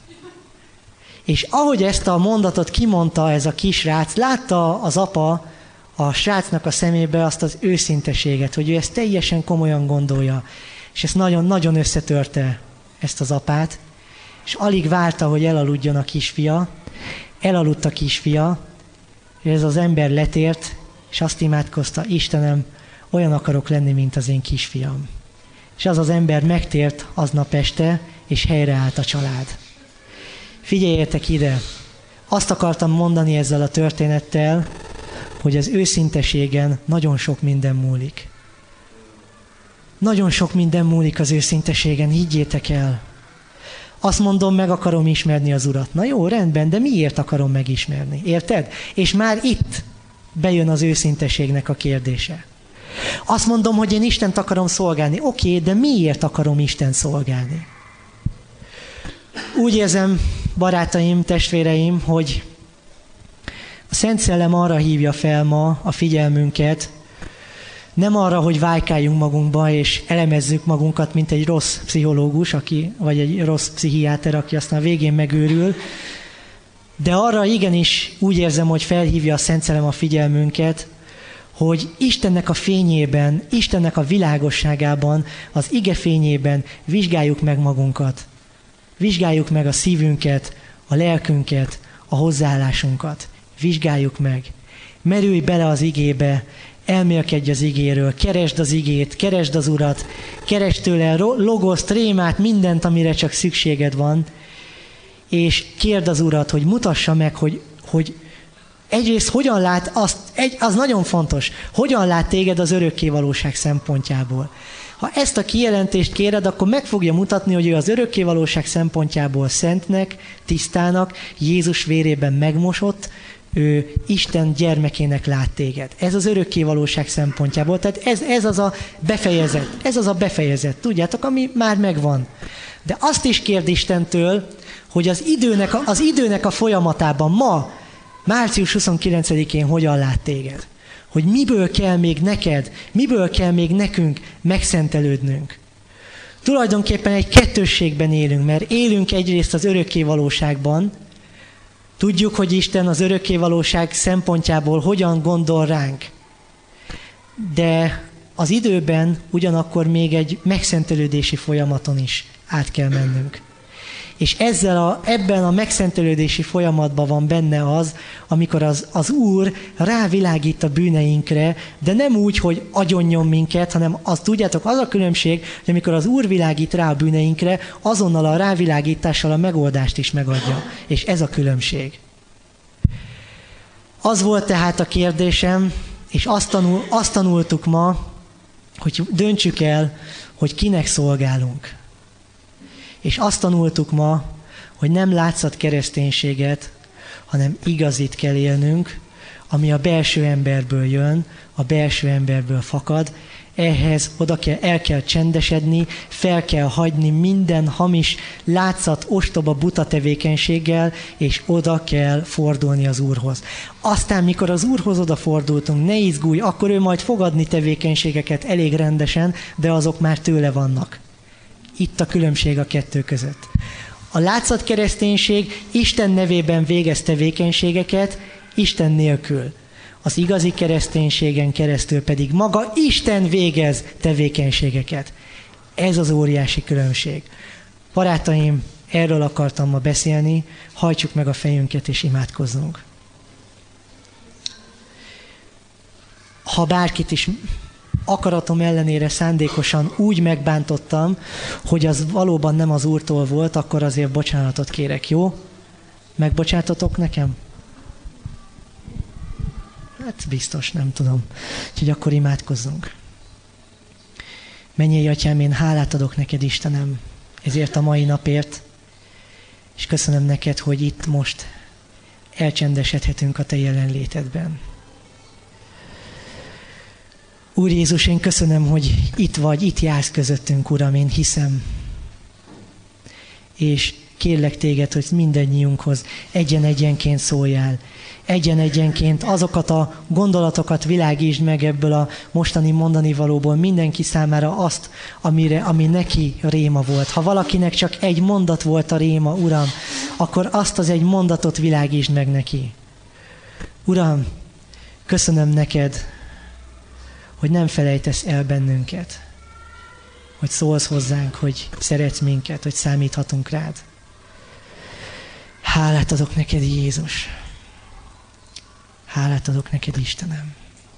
És ahogy ezt a mondatot kimondta ez a kisrác, látta az apa a srácnak a szemébe azt az őszinteséget, hogy ő ezt teljesen komolyan gondolja. És ezt nagyon-nagyon összetörte ezt az apát, és alig várta, hogy elaludjon a kisfia. Elaludt a kisfia, és ez az ember letért, és azt imádkozta, Istenem, olyan akarok lenni, mint az én kisfiam. És az ember megtért aznap este, és helyreállt a család. Figyeljetek ide! Azt akartam mondani ezzel a történettel, hogy az őszinteségen nagyon sok minden múlik. Nagyon sok minden múlik az őszinteségen, higgyétek el. Azt mondom, meg akarom ismerni az Urat. Na jó, rendben, de miért akarom megismerni? Érted? És már itt bejön az őszinteségnek a kérdése. Azt mondom, hogy én Istent akarom szolgálni. Oké, de miért akarom Istent szolgálni? Úgy érzem, barátaim, testvéreim, hogy a Szent Szellem arra hívja fel ma a figyelmünket, nem arra, hogy vájkáljunk magunkba és elemezzük magunkat, mint egy rossz pszichológus, vagy egy rossz pszichiáter, aki aztán a végén megőrül, de arra igenis úgy érzem, hogy felhívja a Szent Szellem a figyelmünket, hogy Istennek a fényében, Istennek a világosságában, az ige fényében vizsgáljuk meg magunkat. Vizsgáljuk meg a szívünket, a lelkünket, a hozzáállásunkat. Vizsgáljuk meg. Merülj bele az igébe, elmélkedj az igéről, keresd az igét, keresd az Urat, keresd tőle logoszt, rémát, mindent, amire csak szükséged van, és kérd az Urat, hogy mutassa meg, hogy egyrészt hogyan lát, az nagyon fontos, hogyan lát téged az örökkévalóság szempontjából. Ha ezt a kijelentést kéred, akkor meg fogja mutatni, hogy ő az örökkévalóság szempontjából szentnek, tisztának, Jézus vérében megmosott, ő Isten gyermekének lát téged. Ez az örökkévalóság szempontjából. Tehát ez az a befejezet, tudjátok, ami már megvan. De azt is kérd Istentől, hogy az időnek a folyamatában ma, március 29-én hogyan lát téged. Hogy miből kell még neked, miből kell még nekünk megszentelődnünk. Tulajdonképpen egy kettősségben élünk, mert élünk egyrészt az örökkévalóságban, tudjuk, hogy Isten az örökkévalóság szempontjából hogyan gondol ránk, de az időben ugyanakkor még egy megszentelődési folyamaton is át kell mennünk. És ebben a megszentelődési folyamatban van benne az, amikor az Úr rávilágít a bűneinkre, de nem úgy, hogy agyonnyom minket, hanem tudjátok, az a különbség, hogy amikor az Úr világít rá a bűneinkre, azonnal a rávilágítással a megoldást is megadja. És ez a különbség. Az volt tehát a kérdésem, és azt tanultuk ma, hogy döntsük el, hogy kinek szolgálunk. És azt tanultuk ma, hogy nem látszat kereszténységet, hanem igazit kell élnünk, ami a belső emberből jön, a belső emberből fakad. Ehhez el kell csendesedni, fel kell hagyni minden hamis, látszat, ostoba, buta tevékenységgel, és oda kell fordulni az Úrhoz. Aztán, mikor az Úrhoz odafordultunk, ne izgulj, akkor ő majd fog adni tevékenységeket elég rendesen, de azok már tőle vannak. Itt a különbség a kettő között. A látszat kereszténység Isten nevében végez tevékenységeket, Isten nélkül. Az igazi kereszténységen keresztül pedig maga Isten végez tevékenységeket. Ez az óriási különbség. Barátaim, erről akartam ma beszélni, hajtsuk meg a fejünket és imádkozzunk. Ha bárkit is akaratom ellenére szándékosan úgy megbántottam, hogy az valóban nem az Úrtól volt, akkor azért bocsánatot kérek, jó? Megbocsátotok nekem? Hát biztos, nem tudom. Úgyhogy akkor imádkozzunk. Mennyei Atyám, én hálát adok neked, Istenem, ezért a mai napért, és köszönöm neked, hogy itt most elcsendesedhetünk a te jelenlétedben. Úr Jézus, én köszönöm, hogy itt vagy, itt jársz közöttünk, Uram, én hiszem. És kérlek téged, hogy mindannyiunkhoz egyen-egyenként szóljál. Egyen-egyenként azokat a gondolatokat világítsd meg ebből a mostani mondani valóból mindenki számára azt, ami neki réma volt. Ha valakinek csak egy mondat volt a réma, Uram, akkor azt az egy mondatot világítsd meg neki. Uram, köszönöm neked, hogy nem felejtesz el bennünket, hogy szólsz hozzánk, hogy szeretsz minket, hogy számíthatunk rád. Hálát adok neked, Jézus. Hálát adok neked, Istenem.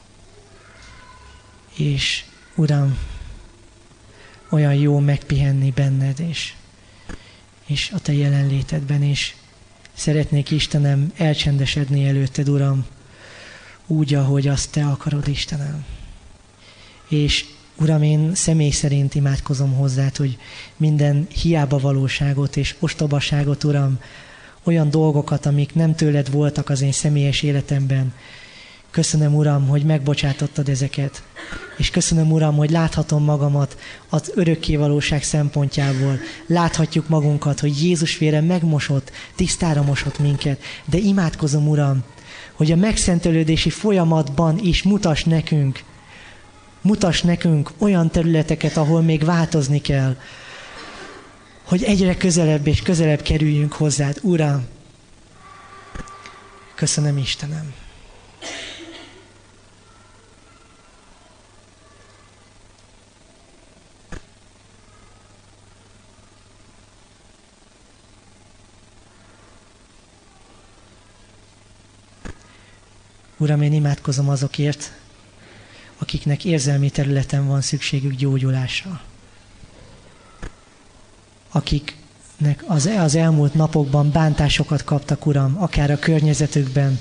És Uram, olyan jó megpihenni benned, és a te jelenlétedben, és szeretnék, Istenem, elcsendesedni előtted, Uram, úgy, ahogy azt te akarod, Istenem. És Uram, én személy szerint imádkozom hozzád, hogy minden hiába valóságot és ostobaságot, Uram, olyan dolgokat, amik nem tőled voltak az én személyes életemben. Köszönöm, Uram, hogy megbocsátottad ezeket. És köszönöm, Uram, hogy láthatom magamat az örökkévalóság szempontjából. Láthatjuk magunkat, hogy Jézus vére megmosott, tisztára mosott minket. De imádkozom, Uram, hogy a megszentelődési folyamatban is mutass nekünk olyan területeket, ahol még változni kell, hogy egyre közelebb és közelebb kerüljünk hozzád. Uram, köszönöm, Istenem. Uram, én imádkozom azokért, akiknek érzelmi területen van szükségük gyógyulásra. Akiknek az elmúlt napokban bántásokat kaptak, Uram, akár a környezetükben,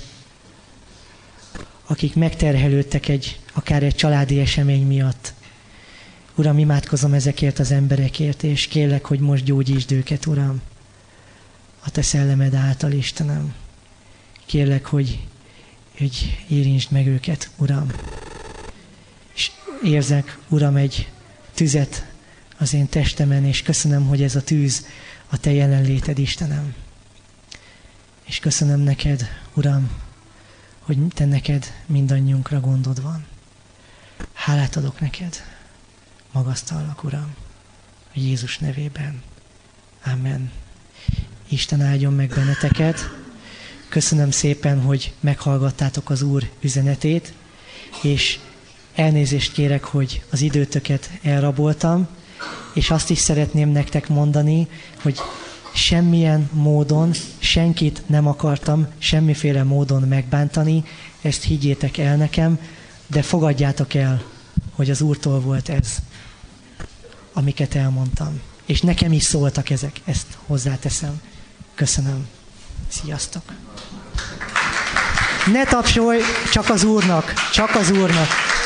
akik megterhelődtek akár egy családi esemény miatt. Uram, imádkozom ezekért az emberekért, és kérlek, hogy most gyógyítsd őket, Uram, a te szellemed által, Istenem. Kérlek, hogy hogy érintsd meg őket, Uram. És érzek, Uram, egy tüzet az én testemen, és köszönöm, hogy ez a tűz a Te jelenléted, Istenem. És köszönöm neked, Uram, hogy Te neked mindannyiunkra gondod van. Hálát adok neked. Magasztallak, Uram, a Jézus nevében. Amen. Isten áldjon meg benneteket. Köszönöm szépen, hogy meghallgattátok az Úr üzenetét, és elnézést kérek, hogy az időtöket elraboltam, és azt is szeretném nektek mondani, hogy semmilyen módon senkit nem akartam semmiféle módon megbántani, ezt higgyétek el nekem, de fogadjátok el, hogy az Úrtól volt ez, amiket elmondtam. És nekem is szóltak ezek, ezt hozzáteszem. Köszönöm. Sziasztok! Ne tapsolj, csak az Úrnak, csak az Úrnak!